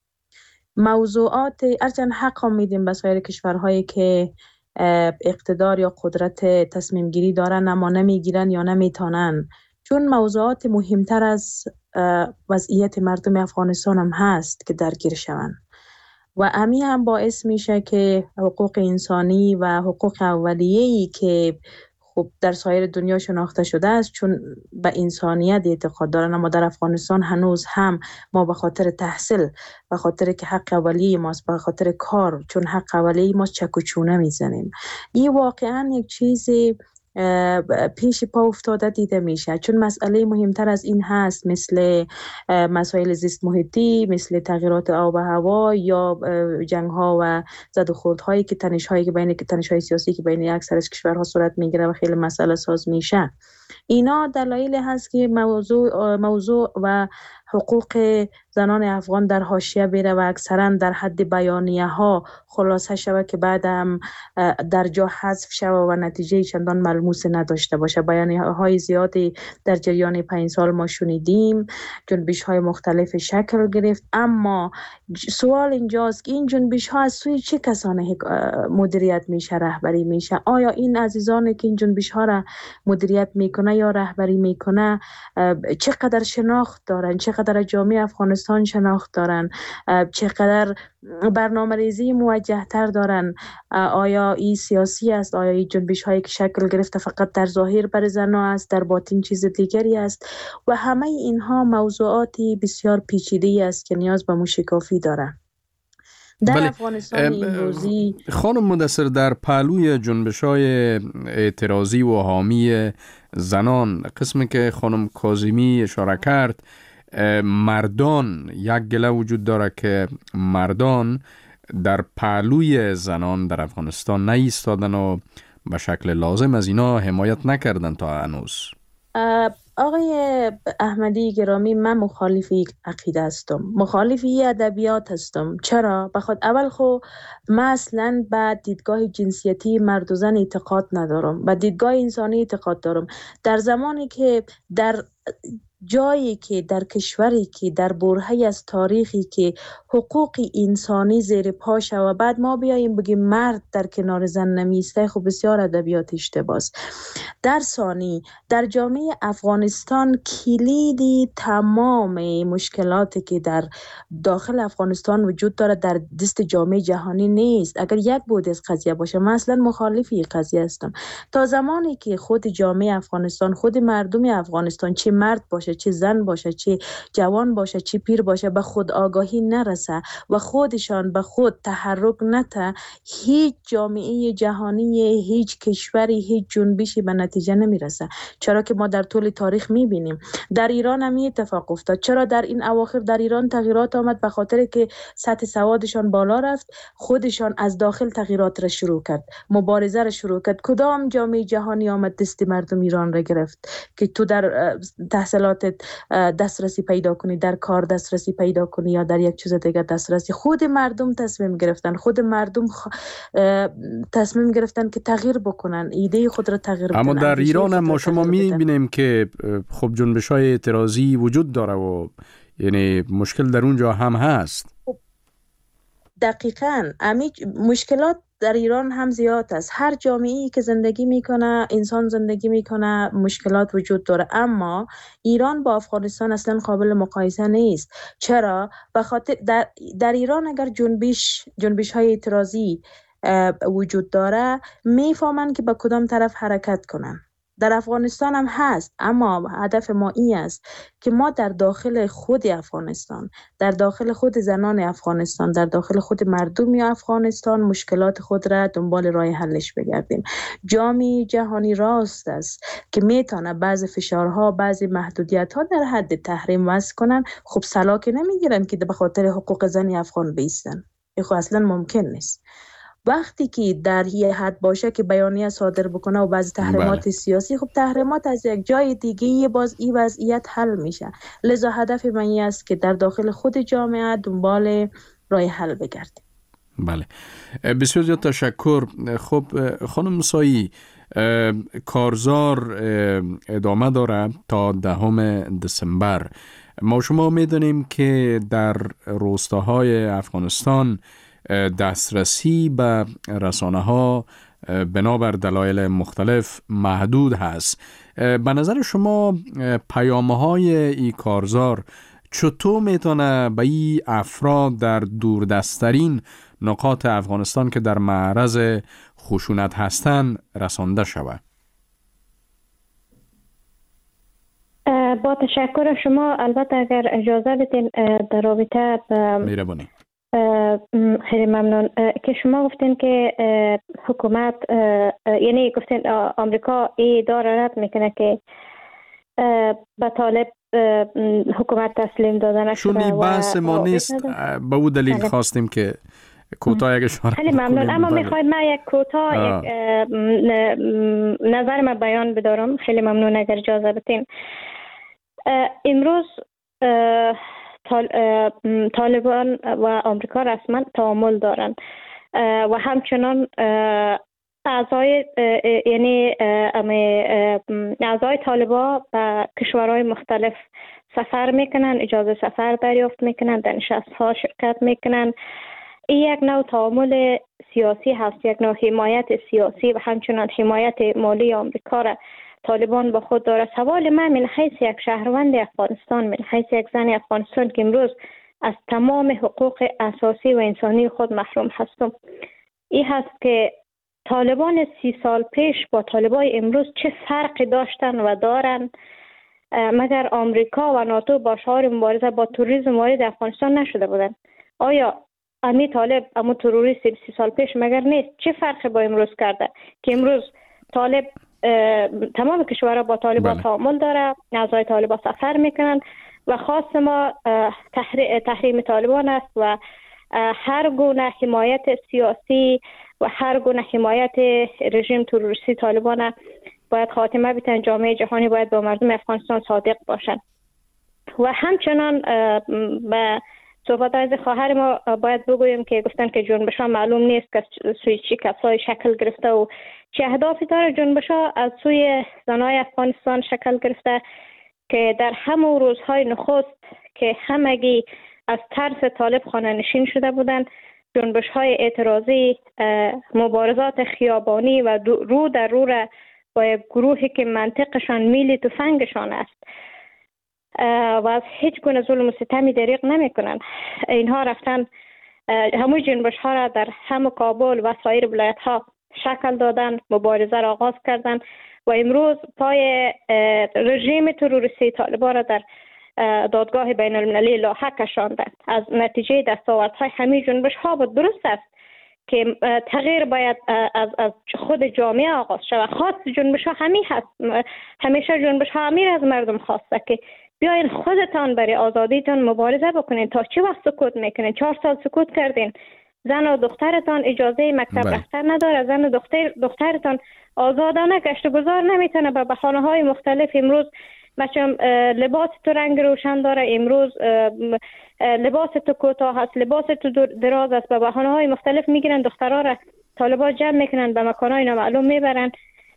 موضوعات هرچند حق هم میدیم به سایر کشورهایی که اقتدار یا قدرت تصمیم گیری دارن اما نمیگیرن یا نمیتونن، چون موضوعات مهمتر از وضعیت مردم افغانستان هم هست که درگیر شوند و امی هم باعث میشه که حقوق انسانی و حقوق اولیه‌ای که خب در سایر دنیا شناخته شده است چون به انسانیت اعتقاد دارن اما در افغانستان هنوز هم ما به خاطر تحصیل به خاطر که حق اولیه ماست به خاطر کار چون حق اولیه ماست چک و چونه میزنیم. این واقعا یک چیزی پیش پا افتاده دیده میشه چون مسئله مهمتر از این هست مثل مسائل زیست محیطی، مثل تغییرات آب و هوا یا جنگ ها و زد و خورد هایی که تنش هایی که بین تنش های سیاسی که بین اکثر از کشورها صورت میگیره و خیلی مسئله ساز میشه. اینا دلایل هست که موضوع موضوع و حقوق زنان افغان در حاشیه بره و اکثرا در حد بیانیه ها خلاصه شود که بعد هم در جا حذف شود و نتیجه چندان ملموس نداشته باشه. بیانیه های زیادی در جریان پنج سال ما شنیدیم، جنبش های مختلف شکل گرفت، اما سوال اینجاست که این جنبش ها از سوی چه کسانی مدیریت میشه، رهبری میشه؟ آیا این عزیزانی که این جنبش ها را مدیریت میکنه یا رهبری میکنه چقدر شناخت دارن، چقدر جامعه افغانستان شناخت دارن، چقدر برنامه ریزی موجه تر دارن؟ آیا این سیاسی است؟ آیا این جنبش هایی که شکل گرفته فقط در ظاهر بر زنها است، در باطن چیز دیگری است؟ و همه اینها موضوعاتی بسیار پیچیده است که نیاز به موشکافی دارن. در بله. افغانستان امروزی خانم مدثر در پهلوی جنبش‌های اعتراضی و حامی زنان قسمی که خانم کاظمی اشاره کرد، مردان یک گله وجود داره که مردان در پهلوی زنان در افغانستان نایستادن و به شکل لازم از اینا حمایت نکردن تا هنوز. آقای احمدی گرامی، من مخالف یک عقیده هستم، مخالف یک ادبیات هستم. چرا؟ بخاطر اول خو من اصلا به دیدگاه جنسیتی مرد و زن اعتقاد ندارم، به دیدگاه انسانی اعتقاد دارم. در زمانی که در جایی که در کشوری که در برهه‌ای از تاریخی که حقوق انسانی زیر پا شود و بعد ما بیاییم بگیم مرد در کنار زن نمیسته، خب بسیار ادبیات اشتباس. در ثانی در جامعه افغانستان کلیدی تمام مشکلاتی که در داخل افغانستان وجود داره در دست جامعه جهانی نیست. اگر یک بود از قضیه باشه، من اصلا مخالف این قضیه هستم. تا زمانی که خود جامعه افغانستان، خود مردم افغانستان، چه مرد باشه، چه زن باشه، چه جوان باشه، چه پیر باشه، به خود آگاهی نرسه و خودشان به خود تحرک نته، هیچ جامعه جهانی، هیچ کشوری، هیچ جنبشی به نتیجه نمیرسه. چرا که ما در طول تاریخ میبینیم در ایران هم اتفاق افتاد. چرا در این اواخر در ایران تغییرات آمد؟ به خاطر که سطح سوادشان بالا رفت، خودشان از داخل تغییرات را شروع کرد، مبارزه را شروع کرد. کدام جامعه جهانی آمد دست مردم ایران را گرفت که تو در تحصیلات دسترسی پیدا کنی، در کار دسترسی پیدا کنی یا در یک چیز دیگه دسترسی؟ خود مردم تصمیم گرفتن، خود مردم خ... تصمیم گرفتن که تغییر بکنن، ایده خود را تغییر بدن. اما در ایران هم ما شما می‌بینیم که خب جنبش‌های اعتراضی وجود داره و یعنی مشکل در اونجا هم هست. دقیقاً امی مشکلات در ایران هم زیاد است. هر جامعه‌ای که زندگی میکنه، انسان زندگی میکنه، مشکلات وجود داره. اما ایران با افغانستان اصلا قابل مقایسه نیست. چرا؟ به خاطر در, در ایران اگر جنبش جنبش های اعتراضی وجود داره، میفهمن که به کدام طرف حرکت کنن. در افغانستان هم هست، اما هدف ما این است که ما در داخل خود افغانستان، در داخل خود زنان افغانستان، در داخل خود مردم افغانستان مشکلات خود را دنبال راه حلش بگردیم. جامعه جهانی راست است که میتونه بعضی فشارها، بعضی محدودیت‌ها در حد تحریم وضع کنن. خب سلاک نمیگیرن که به خاطر حقوق زن افغان بیستن. این خب اصلا ممکن نیست. وقتی که در یه حد باشه که بیانیه صادر بکنه و بعضی تحریمات بله. سیاسی، خب تحریمات از یک جای دیگه باز این وضعیت حل میشه. لذا هدف من این است که در داخل خود جامعه دنبال راه حل بگردیم. بله، بسیار زیاد تشکر. خب خانم موسایی، کارزار ادامه داره تا دهم دسامبر. ما شما میدونیم که در روستاهای افغانستان دسترسی به رسانه ها بنابر دلایل مختلف محدود هست. به نظر شما پیامه های این کارزار چطور میتونه به این افراد در دوردستترین نقاط افغانستان که در معرض خشونت هستند رسانده شود؟ با تشکر شما. البته اگر اجازه بدین در رابطه با مهربانی. خیلی ممنون که شما گفتین که حکومت، یعنی گفتین آمریکا ای داره رد میکنه که به طالب حکومت تسلیم دادن شده. چون این بحث ما نیست، به او دلیل خواستیم که کوتاه یک اشاره خیلی ممنون. اما میخواید من یک کوتاه یک نظر من بیان بدارم. خیلی ممنون اگر اجازه بدین. امروز طالبان و آمریکا رسما تعامل دارن و همچنان اعضای یعنی اعضای طالبان به کشورهای مختلف سفر میکنن، اجازه سفر دریافت میکنن، در نشست‌ها شرکت میکنن. این یک نوع تعامل سیاسی هست، یک نوع حمایت سیاسی و همچنان حمایت مالی آمریکا را طالبان با خود داره. سوال من من حیث یک شهروند افغانستان، من حیث یک زن افغانستان که امروز از تمام حقوق اساسی و انسانی خود محروم هستم، این هست که طالبان سی سال پیش با طالبان امروز چه فرقی داشتن و دارن؟ مگر آمریکا و ناتو با شعار مبارزه با تروریسم وارد افغانستان نشده بودن؟ آیا امی طالب اما تروریست سی سال پیش مگر نیست؟ چه فرقی با امروز کرده که امروز طالب تمام کشورها با طالبان تعامل داره، اعضای طالبان سفر میکنن و خاص ما تحریم طالبان است و هر گونه حمایت سیاسی و هر گونه حمایت رژیم تروریستی طالبان باید خاتمه بدن. جامعه جهانی باید با مردم افغانستان صادق باشند و همچنان به صحبت از خواهر ما باید بگوییم که گفتن که جنبش ها معلوم نیست که سوی چی کسای شکل گرفته و چه اهدافی داره. جنبش ها از سوی زنای افغانستان شکل گرفته که در همون روزهای نخست که همگی از ترس طالب خانه نشین شده بودن، جنبش های اعتراضی، مبارزات خیابانی و رو در رو را با یک گروهی که منطقشان میل تفنگشان است و از هیچ گونه ظلم و ستمی دریغ نمی کنن. اینها رفتن همون جنبش ها را در هم کابل و سایر ولایت ها شکل دادن، مبارزه را آغاز کردن و امروز پای رژیم تروریستی طالبان را در دادگاه بین المللی لاحق کشاندند. از نتیجه دستاوردهای همین جنبش ها بود. درست است که تغییر باید از از خود جامعه آغاز شود. خاص جنبش ها همین هست. همیشه جنبش ها همین از مردم خواسته که بیاین خودتان برای آزادیتان مبارزه بکنین. تا چه وقت سکوت میکنین؟ چهار سال سکوت کردین. زن و دخترتان اجازه مکتب رفتن نداره. زن و دختر دخترتان آزادانه گشت و گذار نمیتونه. به بهانه های مختلف امروز مثلا لباس تو رنگ روشن داره، امروز لباس تو کوتاه هست، لباس تو دراز است، به بهانه های مختلف میگیرن دخترها را طالبان جمع میکنن به مکانهای نامعلوم میبرن.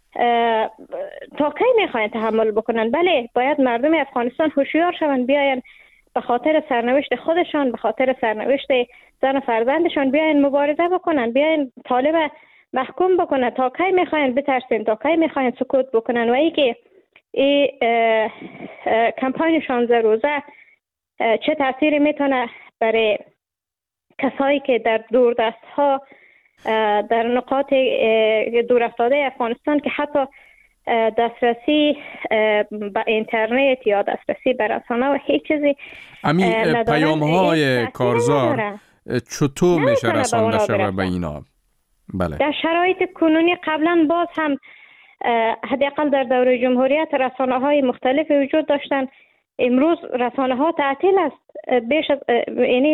تا کی میخواین تحمل بکنن؟ بله، باید مردم افغانستان هوشیار شوند، بیاین به خاطر سرنوشت خودشان، به خاطر سرنوشت زن و فرزندشان بیاین مبارزه بکنن، بیاین طالب محکوم بکنن. تا کی میخواین بترسین؟ تا کی میخواین سکوت بکنن؟ و ای که این کمپاین شانزده روزه چه تأثیری میتونه برای کسایی که در دوردست ها در نقاط دور افتاده افغانستان که حتی دسترسی به اینترنت یا دسترسی به رسانه و هیچ چیزی ندارن، پیام های کارزار چطور میشه رسانده شده به اینا؟ بله. در شرایط کنونی قبلا باز هم حداقل در دوره جمهوریت رسانه های مختلف وجود داشتن. امروز رسانه ها تعطیل است. بیش از یعنی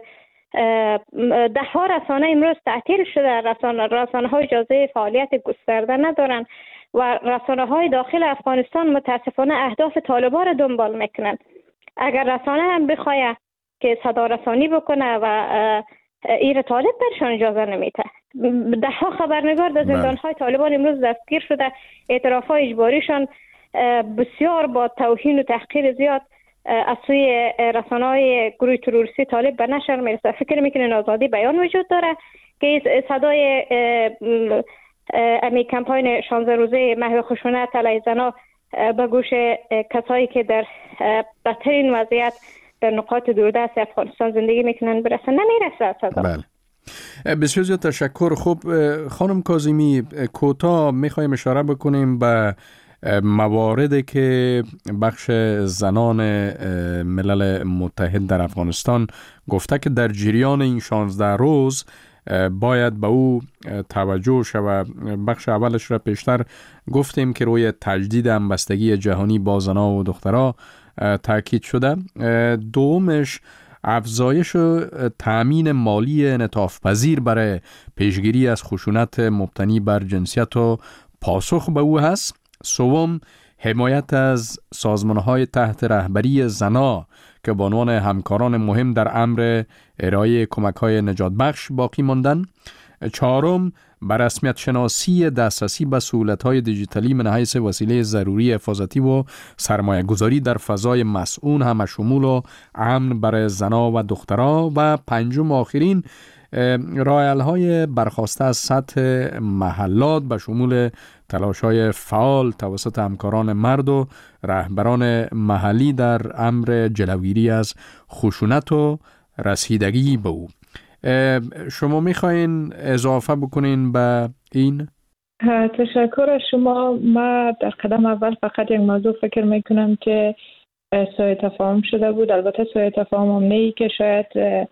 ده ها رسانه امروز تعطیل شده. رسانه رسانه ها اجازه فعالیت گسترده ندارن و رسانه های داخل افغانستان متاسفانه اهداف طالبان را دنبال میکنن. اگر رسانه هم بخواد که صدا رسانی بکنه و ایر طالب برشان اجازه نمیده. ده ها خبرنگار در زندان های طالبان امروز دستگیر شده. اعتراف های اجباریشان بسیار با توهین و تحقیر زیاد از سوی رسانه های گروه تروریستی طالب به نشر میرسه. فکر میکنین آزادی بیان وجود داره که صدای امی کمپاین شانزده روزه محو خشونت علیه زنان به گوش کسایی که در بدترین وضعیت در نقاط دوردست افغانستان زندگی میکنن برسه؟ نمیرسه صدا. بله. بسیار زیاد تشکر. خب خانم کاظمی، کوتاه میخوایم اشاره بکنیم به مواردی که بخش زنان ملل متحد در افغانستان گفته که در جریان این شانزده روز باید به او توجه شود. بخش اولش را پیشتر گفتیم که روی تجدید همبستگی جهانی با زنان و دخترها تاکید شده. دومش افزایش و تأمین مالی انعطاف پذیر برای پیشگیری از خشونت مبتنی بر جنسیت و پاسخ به او هست. سوم حمایت از سازمان‌های تحت رهبری زنا که به عنوان همکاران مهم در امر ارائه کمک‌های نجات بخش باقی ماندن. چهارم بر رسمیت شناسی دسترسی به سهولت‌های دیجیتالی من حیث وسیله ضروری حفاظتی و سرمایه گذاری در فضای مسئول هم شمول و امن برای زنا و دخترها. و پنجم آخرین رایل‌های برخواسته از سطح محلات به شمول تلاش‌های فعال توسط همکاران مرد و رهبران محلی در امر جلوگیری از خشونت و رسیدگی به او. شما میخواین اضافه بکنین به این؟ تشکر از شما. ما در قدم اول فقط یک موضوع فکر میکنم که سوء تفاهم شده بود. البته سوء تفاهم هم نه که شاید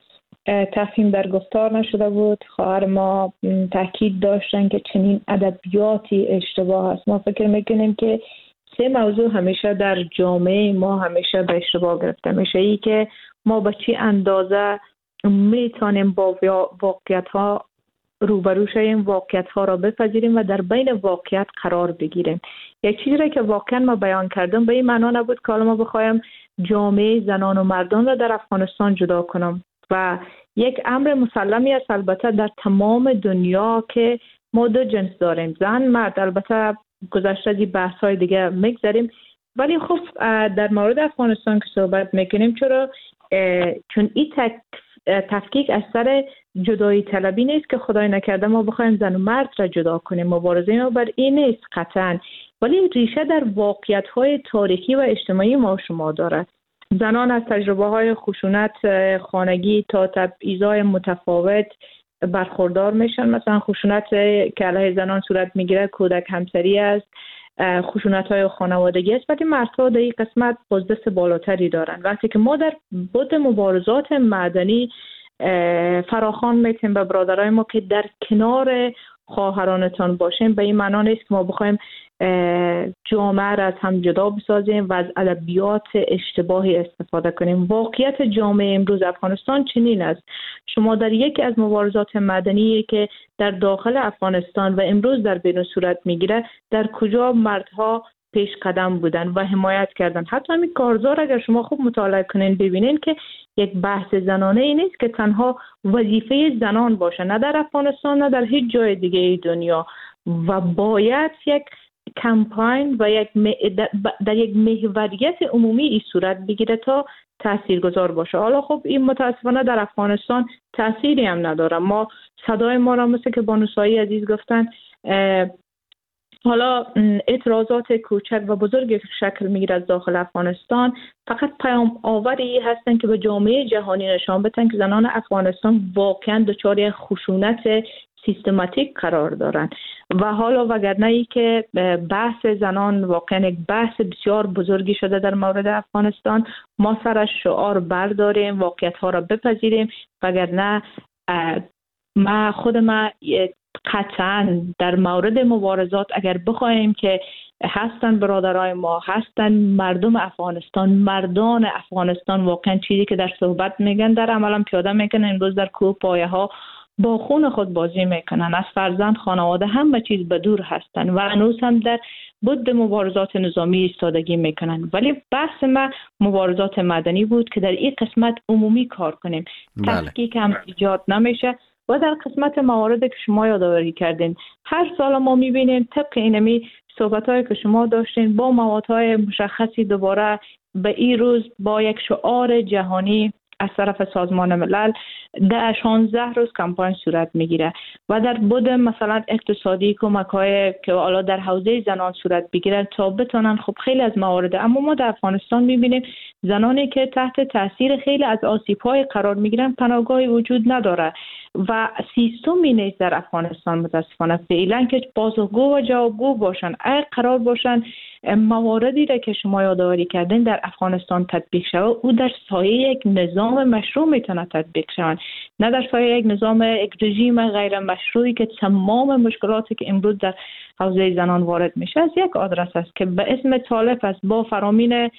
تفهیم در گفتار نشده بود. خواهر ما تاکید داشتن که چنین ادبیاتی اشتباه است. ما فکر میکنیم که سه موضوع همیشه در جامعه ما همیشه به اشتباه گرفته میشه. ای که ما به چی اندازه میتونیم با واقعیت ها روبرو شویم، واقعیت ها را بپذیریم و در بین واقعیت قرار بگیریم. یک چیزی را که واقعا ما بیان کردم به این معنا نبود که حالا ما بخوایم جامعه زنان و مردان را در افغانستان جدا کنم و یک امر مسلمی است البته در تمام دنیا که ما دو جنس داریم، زن مرد. البته گذشته از بحث های دیگه میگذاریم، ولی خب در مورد افغانستان که صحبت میکنیم چرا چون این تک تفکیک از سر جدایی طلبی نیست که خدای نکرده ما بخوایم زن و مرد را جدا کنیم. مبارزه ما بر این نیست قطعا، ولی ریشه در واقعیت های تاریخی و اجتماعی ما شما دارد. زنان از تجربه های خشونت خانگی تا تبعیض‌های متفاوت برخوردار میشن. مثلا خشونت که علیه زنان صورت میگیره کودک همسری است، خشونت‌های خانوادگی است، ولی مردها در این قسمت پوزش بالاتری دارند. وقتی که ما در بود مبارزات مدنی فراخوان میتیم به برادرای ما که در کنار خواهرانتان باشیم، به این معنا نیست که ما بخوایم جامعه را از هم جدا بسازیم و از ادبیات اشتباهی استفاده کنیم. واقعیت جامعه امروز افغانستان چنین است. شما در یکی از مبارزات مدنی که در داخل افغانستان و امروز در بیرون صورت میگیره، در کجا مردها پیش قدم بودن و حمایت کردن. حتی همین کارزار اگر شما خوب مطالعه کنین ببینین که یک بحث زنانه ای نیست که تنها وظیفه زنان باشه، نه در افغانستان نه در هیچ جای دیگه دنیا، و باید یک کمپاین و یک در یک محوریت عمومی این صورت بگیره تا تاثیرگذار باشه. حالا خب این متاسفانه در افغانستان تأثیری هم نداره. ما صدای ما را مثل که بانو سایی عزیز گفتن، حالا اعتراضات کوچک و بزرگ شکل میگیره از داخل افغانستان، فقط پیام آوری هستن که به جامعه جهانی نشان بدن که زنان افغانستان واقعا دچار خشونت سیستماتیک قرار دارن. و حالا وگرنه ای که بحث زنان واقعا یک بحث بسیار بزرگی شده در مورد افغانستان، ما سر شعار برداریم، واقعیت ها را بپذیریم. وگرنه ما خود ما قطعا در مورد مبارزات اگر بخوایم که هستن برادرای ما، هستن مردم افغانستان، مردان افغانستان، واقعا چیزی که در صحبت میگن در عمل هم پیاده میکنن. امروز در کوه پایه ها با خون خود بازی میکنن، از فرزند، خانواده، همه چیز به دور هستن و هنوز هم در بود مبارزات نظامی ایستادگی میکنن. ولی بحث ما مبارزات مدنی بود که در این قسمت عمومی کار کنیم. تفکیک هم ایجاد نمیشه. و در قسمت موارد که شما یادآوری کردین، هر سال ما میبینیم طبق اینمی صحبت‌هایی که شما داشتین با موادهای مشخصی دوباره به این روز با یک شعار جهانی از طرف سازمان ملل در شانزده روز کمپاین صورت میگیره و در بود مثلا اقتصادی کمک‌های که حالا در حوزه زنان صورت بگیره تا بتونن خب خیلی از موارد. اما ما در افغانستان میبینیم زنانی که تحت تاثیر خیلی از آسیب‌های قرار میگیرن پناهگاهی وجود نداره و سیستمی نیست در افغانستان متاسفانه فعلا که پاسخگو و جوابگو باشن. اگه قرار باشن مواردی را که شما یادآوری کردین در افغانستان تطبیق شود، او در سایه یک نظام مشروع میتونه تطبیق شود، نه در سایه یک نظام یک رژیم غیر مشروعی که تمام مشکلاتی که امروز در حوزه زنان وارد میشه از یک آدرس است که به اسم طالب است با فرامین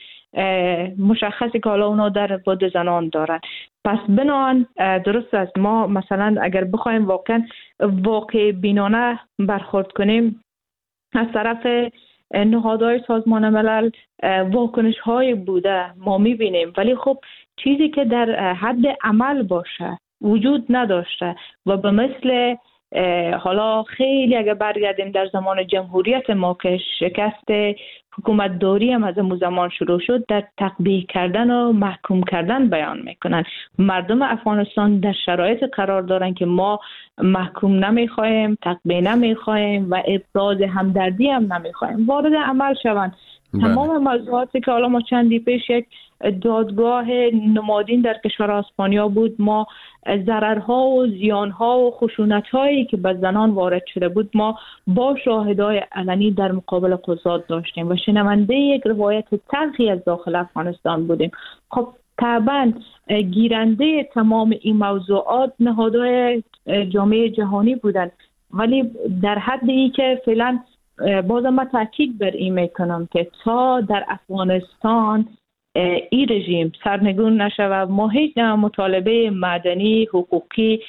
مشخصی که حالا اونا در بود زنان دارن. پس بنابراین درست است ما مثلا اگر بخوایم واقعا واقع بینانه برخورد کنیم از طرف نهادهای سازمان ملل واکنش های بوده ما میبینیم، ولی خب چیزی که در حد عمل باشه وجود نداشته و به مثل حالا خیلی اگر برگردیم در زمان جمهوریت ما که شکست حکومت داری هم از اون زمان شروع شد، در تطبیق کردن و محکوم کردن بیان میکنن. مردم افغانستان در شرایط قرار دارن که ما محکوم نمیخوایم، تطبیق نمیخوایم و ابراز همدردی هم نمیخوایم، وارد عمل شوند. تمام موضوعاتی که حالا ما چندی پیش یک دادگاه نمادین در کشور اسپانیا بود، ما ضررها و زیانها و خشونت‌هایی که به زنان وارد شده بود ما با شاهدای علنی در مقابل قضات داشتیم و شنونده یک روایت تلخی از داخل افغانستان بودیم. خب طبعا گیرنده تمام این موضوعات نهادهای جامعه جهانی بودند، ولی در حدی که فعلا بازم من تاکید بر این میکنم که تا در افغانستان این رژیم سرنگون نشود ما هیچ مطالبه مدنی، حقوقی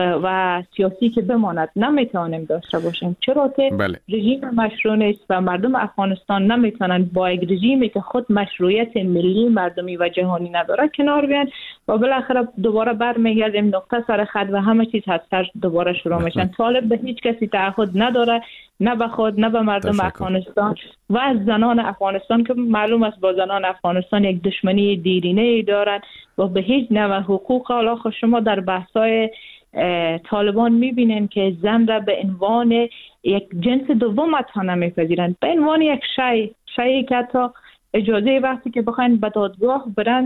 و سیاسی که بماند نمیتوانیم داشته باشیم، چرا که بله. رژیم مشروع نیست و مردم افغانستان نمیتونن با یک رژیمی که خود مشروعیت ملی، مردمی و جهانی نداره کنار بیان و بالاخره دوباره برمیگردیم نقطه سر خط و همه چیز هستش دوباره شروع میشن. طالب به هیچ کسی تعهد نداره، نه به خود نه به مردم تشکر. افغانستان و از زنان افغانستان که معلوم است با زنان افغانستان یک دشمنی دیرینه دارن و به هیچ نوع حقوق. حالا شما در بحث‌های طالبان میبینن که زن را به عنوان یک جنس دوم حتی نمیپذیرند، به عنوان یک شی شی که حتی اجازه وقتی که بخواین به دادگاه برن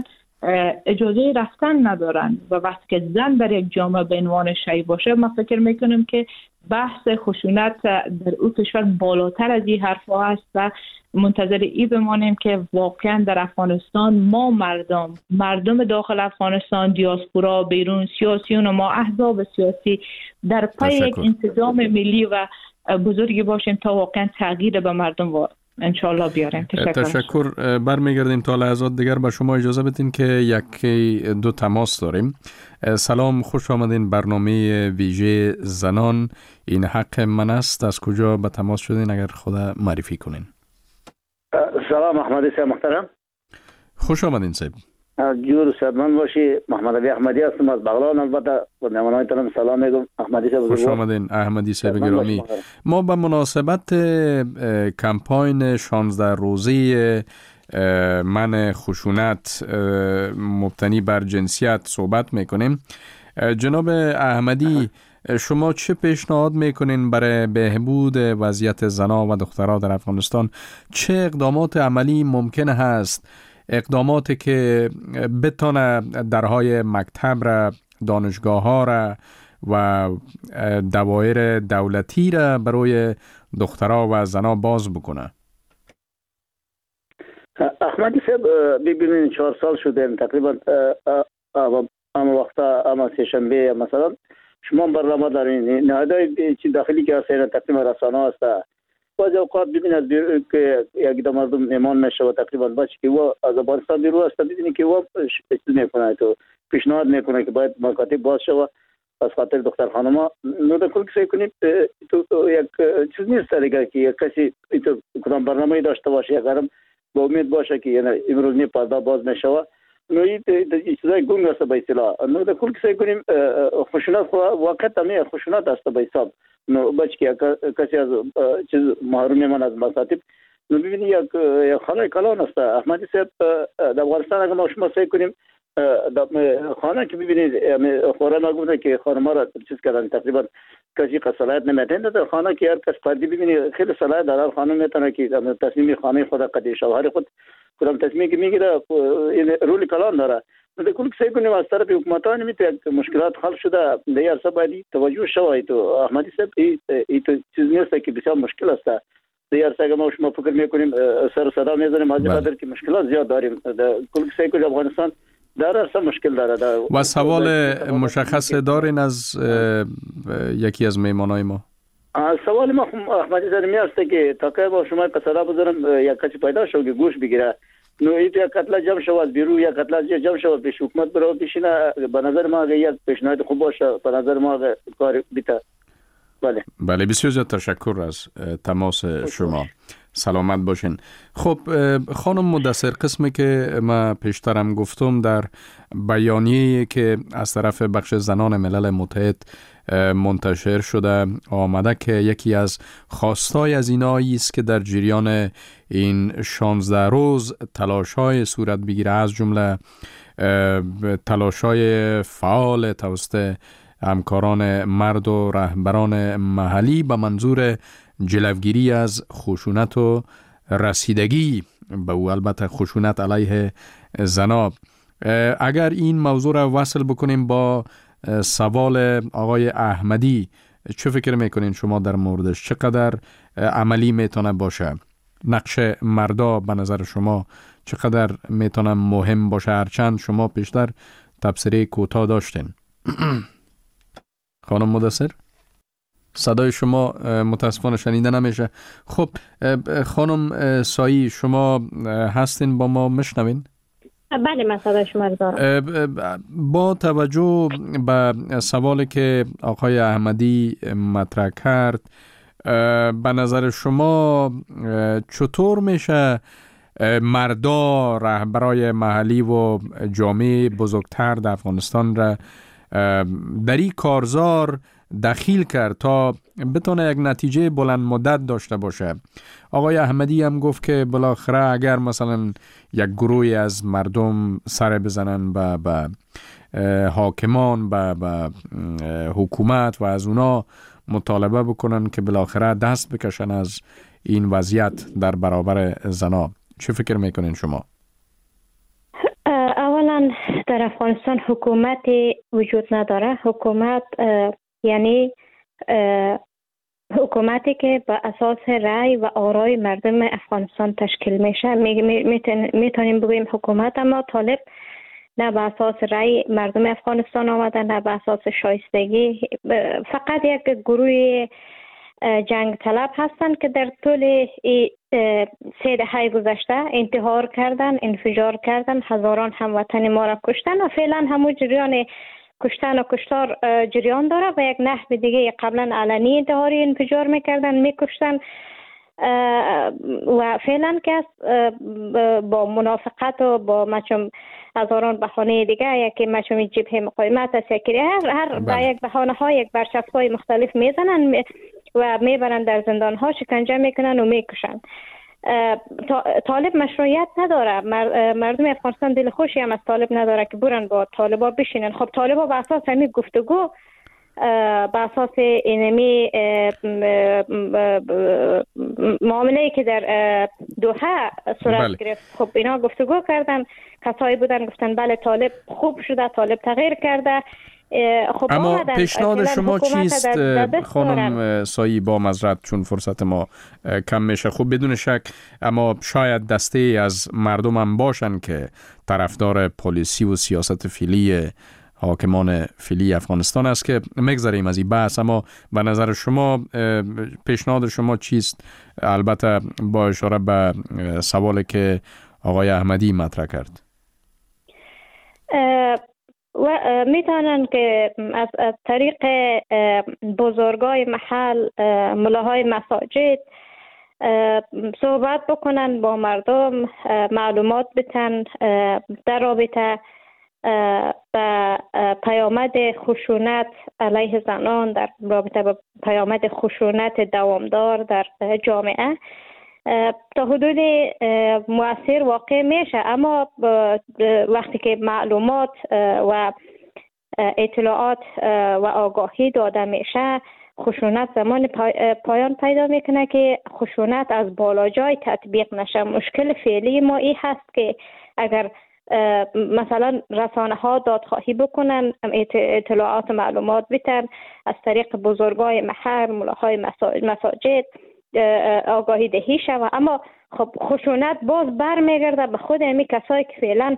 اجازه رفتن ندارن و وقتی که زن در یک جامعه به عنوان شی باشه، ما فکر میکنم که بحث خشونت در او کشور بالاتر از این حرفا هست و منتظر ای بمانیم که واقعا در افغانستان ما مردم مردم داخل افغانستان، دیاسپورا، بیرون، سیاسیون و ما احزاب سیاسی در پی یک انسجام ملی و بزرگی باشیم تا واقعا تغییر به مردم و انشالله بیاریم. تشکر. تشکر. برمیگردیم تا لحظات دیگر. به شما اجازه بدین که یکی دو تماس داریم. سلام، خوش آمدین برنامه ویژه زنان این حق من است. از کجا به تماس شدین اگر خدا معرفی کنین؟ سلام، احمدی صاحب محترم. خوش آمدین صاحب. جور صدمن باشی. محمد علی احمدی هستم از بغلان. البته به مهمانانتون سلام میگم. احمدی صاحب خوش آمدین احمدی صاحب گرامی. ما به مناسبت کمپاین شانزده روزه منع خشونت مبتنی بر جنسیت صحبت میکنیم. جناب احمدی، شما چه پیشنهاد میکنین برای بهبود وضعیت زنان و دختران در افغانستان؟ چه اقدامات عملی ممکن هست؟ اقداماتی که بتونه درهای مکتب را، دانشگاه ها را و دوایر دولتی را برای دخترها و زنان باز بکنه. احمدی صاحب ببینید چهار سال شده تقریبا اما وقت اما سه‌شنبه مثلا شما برنامه دارین نهادهای چی داخلی که هستن تقریبا رسانه هست. بعضی اوقات ببینید که یک دو مردم میمان میشه و تقریبا بچه که و از افغانستان بیرون است ببینید که و چیز میکنه تو پیشنهاد میکنه که باید مکاتب باز شود از خاطر دختر خانما. نو در کل کسی کنید تو یک چیز نیست دیگه که یک کسی تو کدام برنامه داشته باشه اگرم با امید باشه که یعنی امروز نی پرده باز میشه نو این چیزای گنگ است به اصطلاح. نو در کل کسی کنیم خشونت واقعا تمام خشونت است به حساب. نو بچه که کسی از چیز محروم من از مکاتب نو ببینید یک خانه کلان است. احمدی صاحب در افغانستان اگر ما شما سعی کنیم خانه که ببینید خورا نگفته که خانم را چیز کردن تقریبا کسی که صلاحیت نمیتونه در خانه که هر کس فردی ببینید خیلی صلاحیت در خانه میتونه که تصمیم خانه خود قضیه شوهر خود کدام تصمیمی که میگیره این رول کلان داره. در کل سعی کنیم از طرف حکومتان میتونه مشکلات حل شده در عرصه باید توجه شود. تو احمدی صاحب این چیز نیست که بسیار مشکل است. در عرصه که ما شما فکر میکنیم سر صدا میزنیم از قدر که مشکلات زیاد داریم. در کل سعی کنیم افغانستان در اصلا مشکل داره. و سوال مشخص دارین از یکی از میمانای ما؟ سوال ما احمدی صاحب می است که تا که با شما قصدا بذارم یک کسی پیدا شو که گوش بگیره نو ایت یک قتل جمع شو از بیرون یک قتل جمع شو پیش حکومت برو پیشینه به نظر ما یک پیشنهاد خوب باشه. به نظر ما کار بیت. بله بله بسیار زیاد تشکر از تماس شما. سلامت باشین. خب خانم مدثر، قسمی که ما پیشترم گفتم در بیانیه‌ای که از طرف بخش زنان ملل متحد منتشر شده آمده که یکی از خواستای از اینایی است که در جریان این شانزده روز تلاش‌های صورت بگیره، از جمله تلاش‌های فعال توسط همکاران مرد و رهبران محلی به منظور جلوگیری از خشونت و رسیدگی به او، البته خشونت علیه زنان. اگر این موضوع را وصل بکنیم با سوال آقای احمدی، چه فکر میکنین شما در موردش؟ چقدر عملی میتونه باشه؟ نقش مردا به نظر شما چقدر میتونه مهم باشه؟ هرچند شما پیشتر تبصره کوتاه داشتین. خانم مدثر، صدای شما متاسفانه شنیده نمیشه. خب خانم سایی، شما هستین با ما میشنوین؟ بله من صدای شما رو دارم. با توجه به سوالی که آقای احمدی مطرح کرد، به نظر شما چطور میشه مردا، رهبرای محلی و جامعه بزرگتر در افغانستان را در این کارزار دخیل کرد تا بتونه یک نتیجه بلند مدت داشته باشه؟ آقای احمدی هم گفت که بالاخره اگر مثلا یک گروهی از مردم سر بزنن به به حاکمان، به به حکومت و از اونا مطالبه بکنن که بالاخره دست بکشن از این وضعیت در برابر زنا، چه فکر میکنین شما؟ اولا الان در افغانستان حکومت وجود نداره. حکومت یعنی حکومتی که به اساس رأی و آرای مردم افغانستان تشکیل میشه. میتونیم بگوییم حکومت، اما طالب نه به اساس رأی مردم افغانستان آمده، نه به اساس شایستگی. فقط یک گروه جنگ طلب هستند که در طول سه دهه گذشته انتحار کردن، انفجار کردن، هزاران هموطن ما را کشتن و فعلا همون جریان کشتن و کشتار جریان داره و یک نحو دیگه قبلا علنی انتحاری انفجار میکردن، میکشتن و فعلا که با منافقت و با مچم هزاران بهانه دیگه، یکی مچم جبهه مقاومت است، یکی هر هر با یک بهانه ها یک برچسب های مختلف میزنن و میبرن در زندان ها، شکنجه میکنن و میکشن. طالب مشروعیت نداره. مردم افغانستان دل خوشی هم از طالب نداره که برن با طالبا بشینن. خب طالبا به اساس همین گفتگو، به اساس اینمی معامله‌ای که در دوحه صورت بله. گرفت، خب اینا گفتگو کردن، کسایی بودن گفتن بله طالب خوب شده، طالب تغییر کرده. خب اما پیشنهاد شما چیست خانم سایی؟ با معذرت چون فرصت ما کم میشه، خوب بدون شک، اما شاید دسته از مردم هم باشن که طرفدار پالیسی و سیاست فعلی حاکمان فعلی افغانستان است که مگذاریم از این بحث، اما به نظر شما پیشنهاد شما چیست؟ البته با اشاره به سوالی که آقای احمدی مطرح کرد. و میتونن که از, از طریق بزرگای محل، ملاهای مساجد صحبت بکنن با مردم، معلومات بتن در رابطه با پیامد خشونت علیه زنان، در رابطه با پیامد خشونت دوامدار در جامعه. تا حدود مؤثر واقع میشه، اما وقتی که معلومات و اطلاعات و آگاهی داده میشه، خشونت زمان پایان پیدا میکنه که خشونت از بالا جای تطبیق نشه. مشکل فعلی ما این هست که اگر مثلا رسانه ها دادخواهی بکنن، اطلاعات و معلومات بیتن از طریق بزرگای محل، ملاهای مساجد آگاهی دهی شود، اما خب خشونت باز بر میگرده به خود امی کسایی که فعلا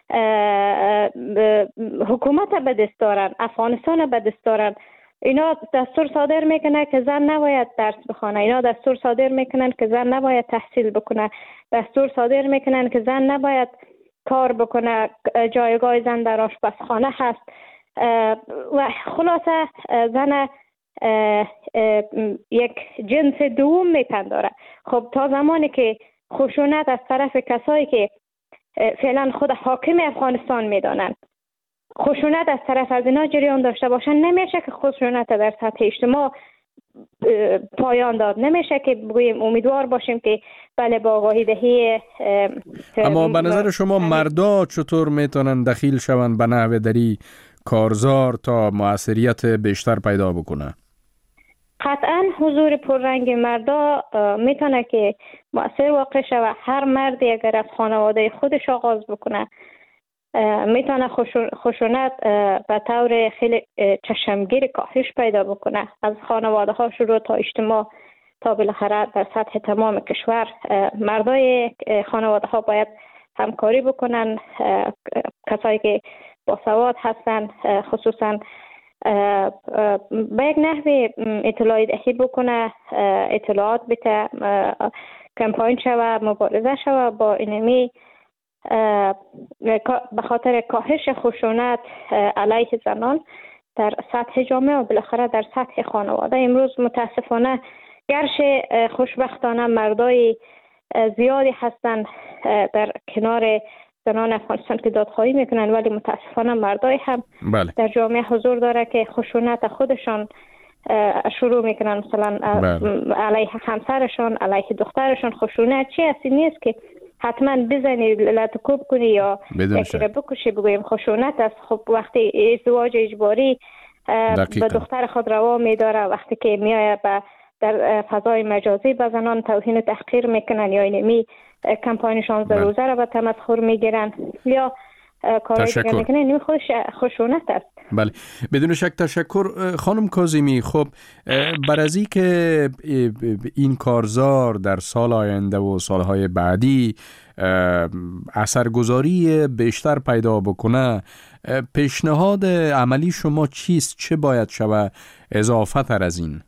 حکومت به دست دارن، افغانستان به دست دارن. اینا دستور صادر میکنه که زن نباید درس بخونه، اینا دستور صادر میکنن که زن نباید تحصیل بکنه، دستور صادر میکنن که زن نباید کار بکنه، جایگاه زن در آشپزخانه هست و خلاصه زن اه اه یک جنس دوم میپنداره. خب تا زمانی که خشونت از طرف کسایی که فعلا خود حاکم افغانستان میدانند، خشونت از طرف از اینا جریان داشته باشن، نمیشه که خشونت در سطح اجتماع پایان داد. نمیشه که بگوییم امیدوار باشیم که بله با آگاهی دهی. اما به نظر شما مردا چطور میتونن دخیل شوند به نحو دری کارزار تا موثریت بیشتر پیدا بکنه؟ قطعا حضور پررنگ مردا میتونه که مؤثر واقع شود. هر مردی اگر از خانواده خودش آغاز بکنه، میتونه خشونت به طور خیلی چشمگیر کاهش پیدا بکنه، از خانواده ها شروع تا اجتماع تا بالاخره در سطح تمام کشور. مردای خانواده ها باید همکاری بکنن، کسایی که باسواد هستن خصوصا به یک نحوی اطلاعی دهی بکنه، اطلاعات بده، کمپاین شوه، مبارزه شوه با اینمی به خاطر کاهش خشونت علیه زنان در سطح جامعه و بالاخره در سطح خانواده. امروز متاسفانه گرچه خوشبختانه مردای زیادی هستن در کنار زنان افغانستان که دادخواهی میکنن، ولی متاسفانه مردای هم بله. در جامعه حضور داره که خشونت خودشان شروع میکنن، مثلا بله. علیه همسرشان، علیه دخترشان. خشونت چی هستی نیست که حتما بزنی لطکوب کنی یا یکی را بکشی بگویم خشونت است. خب وقتی ازدواج اجباری به دختر خود روا میداره، وقتی که میایه به در فضای مجازی به زنان توهین و تحقیر میکنن یا اینمی کمپاین شانزده روزه را به تمسخر میگیرن، یا کارایی که میکنه این خودش خشونت است. بله بدون شک تشکر. خانم کاظمی، خب بر از این که این کارزار در سال آینده و سالهای بعدی اثرگذاری بیشتر پیدا بکنه، پیشنهاد عملی شما چیست؟ چه باید شود اضافه تر از این؟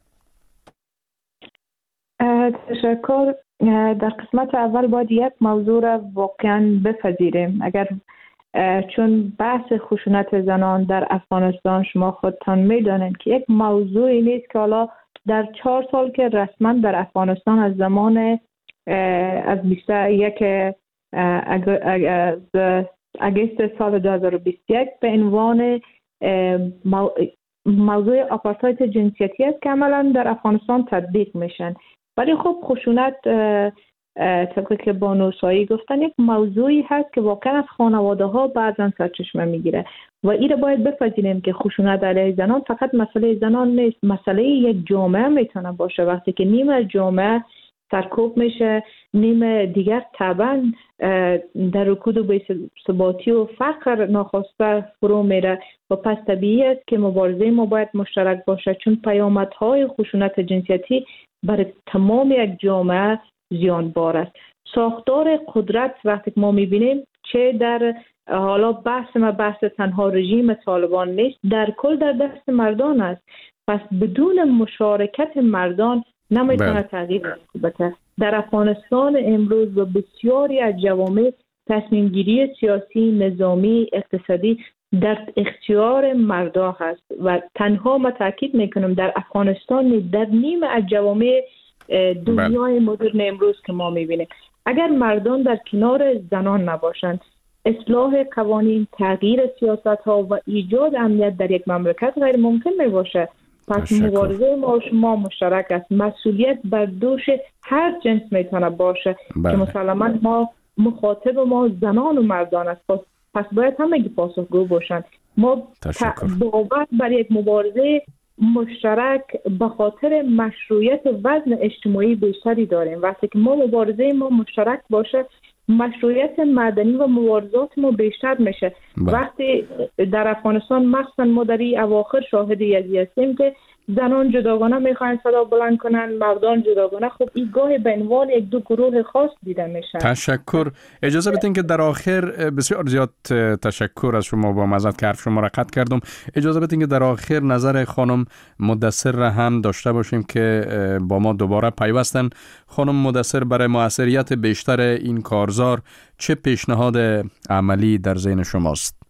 تشکر. در قسمت اول باید یک موضوع را واقعا بپذیریم. اگر چون بحث خشونت زنان در افغانستان شما خودتان میدانید که یک موضوعی نیست که حالا در چهار سال که رسما در افغانستان از زمان از بیست و یک اگست سال دو هزار و بیست و یک به عنوان موضوع آپارتاید جنسیتی است که عملا در افغانستان تطبیق میشن. ولی خب خشونت طبقه که بانو سایی گفتن یک موضوعی هست که واقعا از خانواده ها بعضا سرچشمه میگیره و این رو باید بپذیریم که خشونت علیه زنان فقط مسئله زنان نیست، مسئله یک جامعه میتونه باشه. وقتی که نیم از جامعه سرکوب میشه، نیم دیگر طبعا در رکود و بی‌ثباتی و فقر ناخواسته فرو میره و پس طبیعی است که مبارزه ما باید مشترک باشه، چون پیامدهای خشونت جنسیتی برای تمام یک جامعه زیانبار است. ساختار قدرت وقتی ما میبینیم چه در حالا بحث ما بحث تنها رژیم طالبان نیست، در کل در دست مردان است. پس بدون مشارکت مردان نمیتونه تغییر بده. در افغانستان امروز و بسیاری از جوامع تصمیم گیری سیاسی، نظامی، اقتصادی در اختیار مردان هست و تنها ما تاکید میکنم در افغانستان در نیم از جوامع دنیای مدرن امروز که ما میبینیم اگر مردان در کنار زنان نباشند، اصلاح قوانین، تغییر سیاست ها و ایجاد امنیت در یک مملکت غیر ممکن میباشه. پس مبارزه ما و شما مشترک است. مسئولیت بر دوش هر جنس میتونه باشه بله. که مسلما ما مخاطب ما زنان و مردان است. پس, پس باید همگی پاسخگو باشند. ما بابت بر یک مبارزه مشترک به خاطر مشروعیت وزن اجتماعی بیشتری داریم. وقتی که ما مبارزه ما مشترک باشه، مشروعیت مدنی و مبارزات ما بیشتر میشه. با. وقتی در افغانستان مخصوصا ما در این اواخر شاهد یزی هستیم که زنان جداگانه میخواین صدا بلند کنن، مردان جداگانه، خب این گاه به عنوان یک دو گروه خاص دیده میشن. تشکر. اجازه بدین که در آخر، بسیار زیاد تشکر از شما، با معذرت که حرف شما را قطع کردم، اجازه بدین که در آخر نظر خانم مدثر را هم داشته باشیم که با ما دوباره پیوستن. خانم مدثر، برای موثریت بیشتر این کارزار چه پیشنهاد عملی در ذهن شماست؟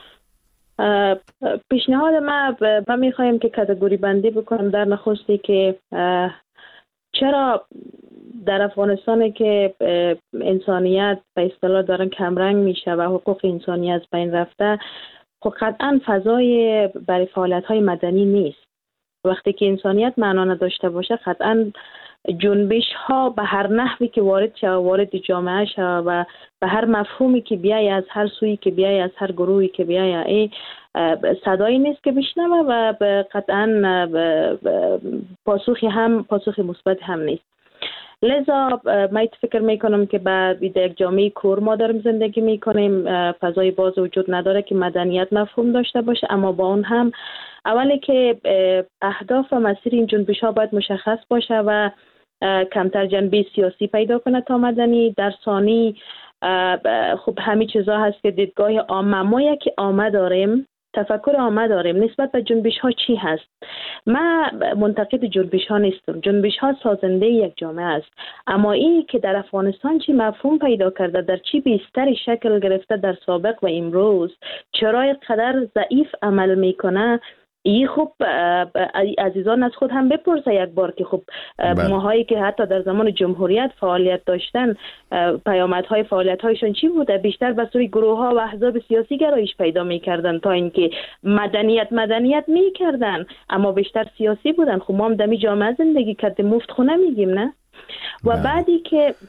پیشنهاد ما ما میخوایم که کاتگوری بندی بکنم. در نخستی که چرا در افغانستان که انسانیت به اصطلاح دارن کمرنگ میشه و حقوق انسانی از بین رفته، خب قطعا فضای برای فعالیت های مدنی نیست. وقتی که انسانیت معنا نداشته باشه، قطعا جنبش ها به هر نحوی که وارد شود، وارد جامعه شود و به هر مفهومی که بیای، از هر سویی که بیای، از هر گروهی که بیای، این صدایی نیست که بشنوه و قطعا پاسخی هم پاسخی مثبت هم نیست. لذا من فکر میکنم که بعد یک جامعه کور ما داریم زندگی میکنیم، فضای باز وجود نداره که مدنیت مفهوم داشته باشه، اما با اون هم اولی که اهداف و مسیر این جنبش ها باید مشخص باشه و کمتر جنبه سیاسی پیدا کنه تا مدنی. در ثانی خب همه چیزا هست که دیدگاه عامه، ما یکی عامه داریم، تفکر عامه داریم نسبت به جنبش ها چی هست. من منتقد جنبش ها نیستم، جنبش ها سازنده یک جامعه است، اما این که در افغانستان چی مفهوم پیدا کرده، در چی بیشتری شکل گرفته در سابق و امروز، چرا قدر ضعیف عمل میکنه، این خب عزیزان از خود هم بپرسه یک بار که خب ماهایی که حتی در زمان جمهوریت فعالیت داشتن، پیامدهای فعالیت‌هایشان چی بوده؟ بیشتر به سوی گروه‌ها و احزاب سیاسی گرایش پیدا می‌کردن تا اینکه مدنیت مدنیت می‌کردن، اما بیشتر سیاسی بودن. خب ما هم دمی جامعه زندگی کردیم، مفت خونه میگیم نه؟ و بعدی که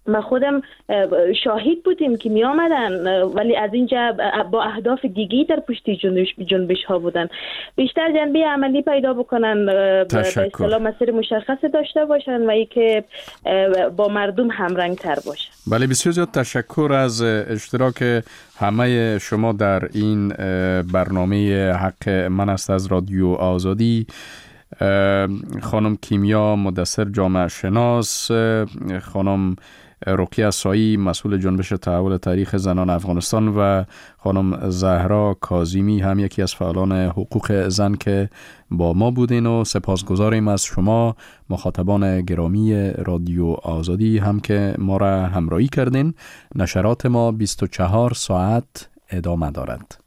ما خودم شاهد بودیم که می آمدن، ولی از اینجا با اهداف دیگی در پشت جنبش جنبش ها بودن. بیشتر جنبه عملی پیدا بکنن، به اصطلاح مسیر مشخص داشته باشن و ای که با مردم همرنگ تر باشن. بله، بسیار زیاد تشکر از اشتراک همه شما در این برنامه حق من است از رادیو آزادی. خانم کیمیا مدثر جامعه شناس، خانم رقیه سایی مسئول جنبش تحول تاریخ زنان افغانستان و خانم زهرا کاظمی هم یکی از فعالان حقوق زن که با ما بودین و سپاسگزاریم از شما مخاطبان گرامی رادیو آزادی هم که ما را همراهی کردین. نشرات ما بیست و چهار ساعت ادامه دارد.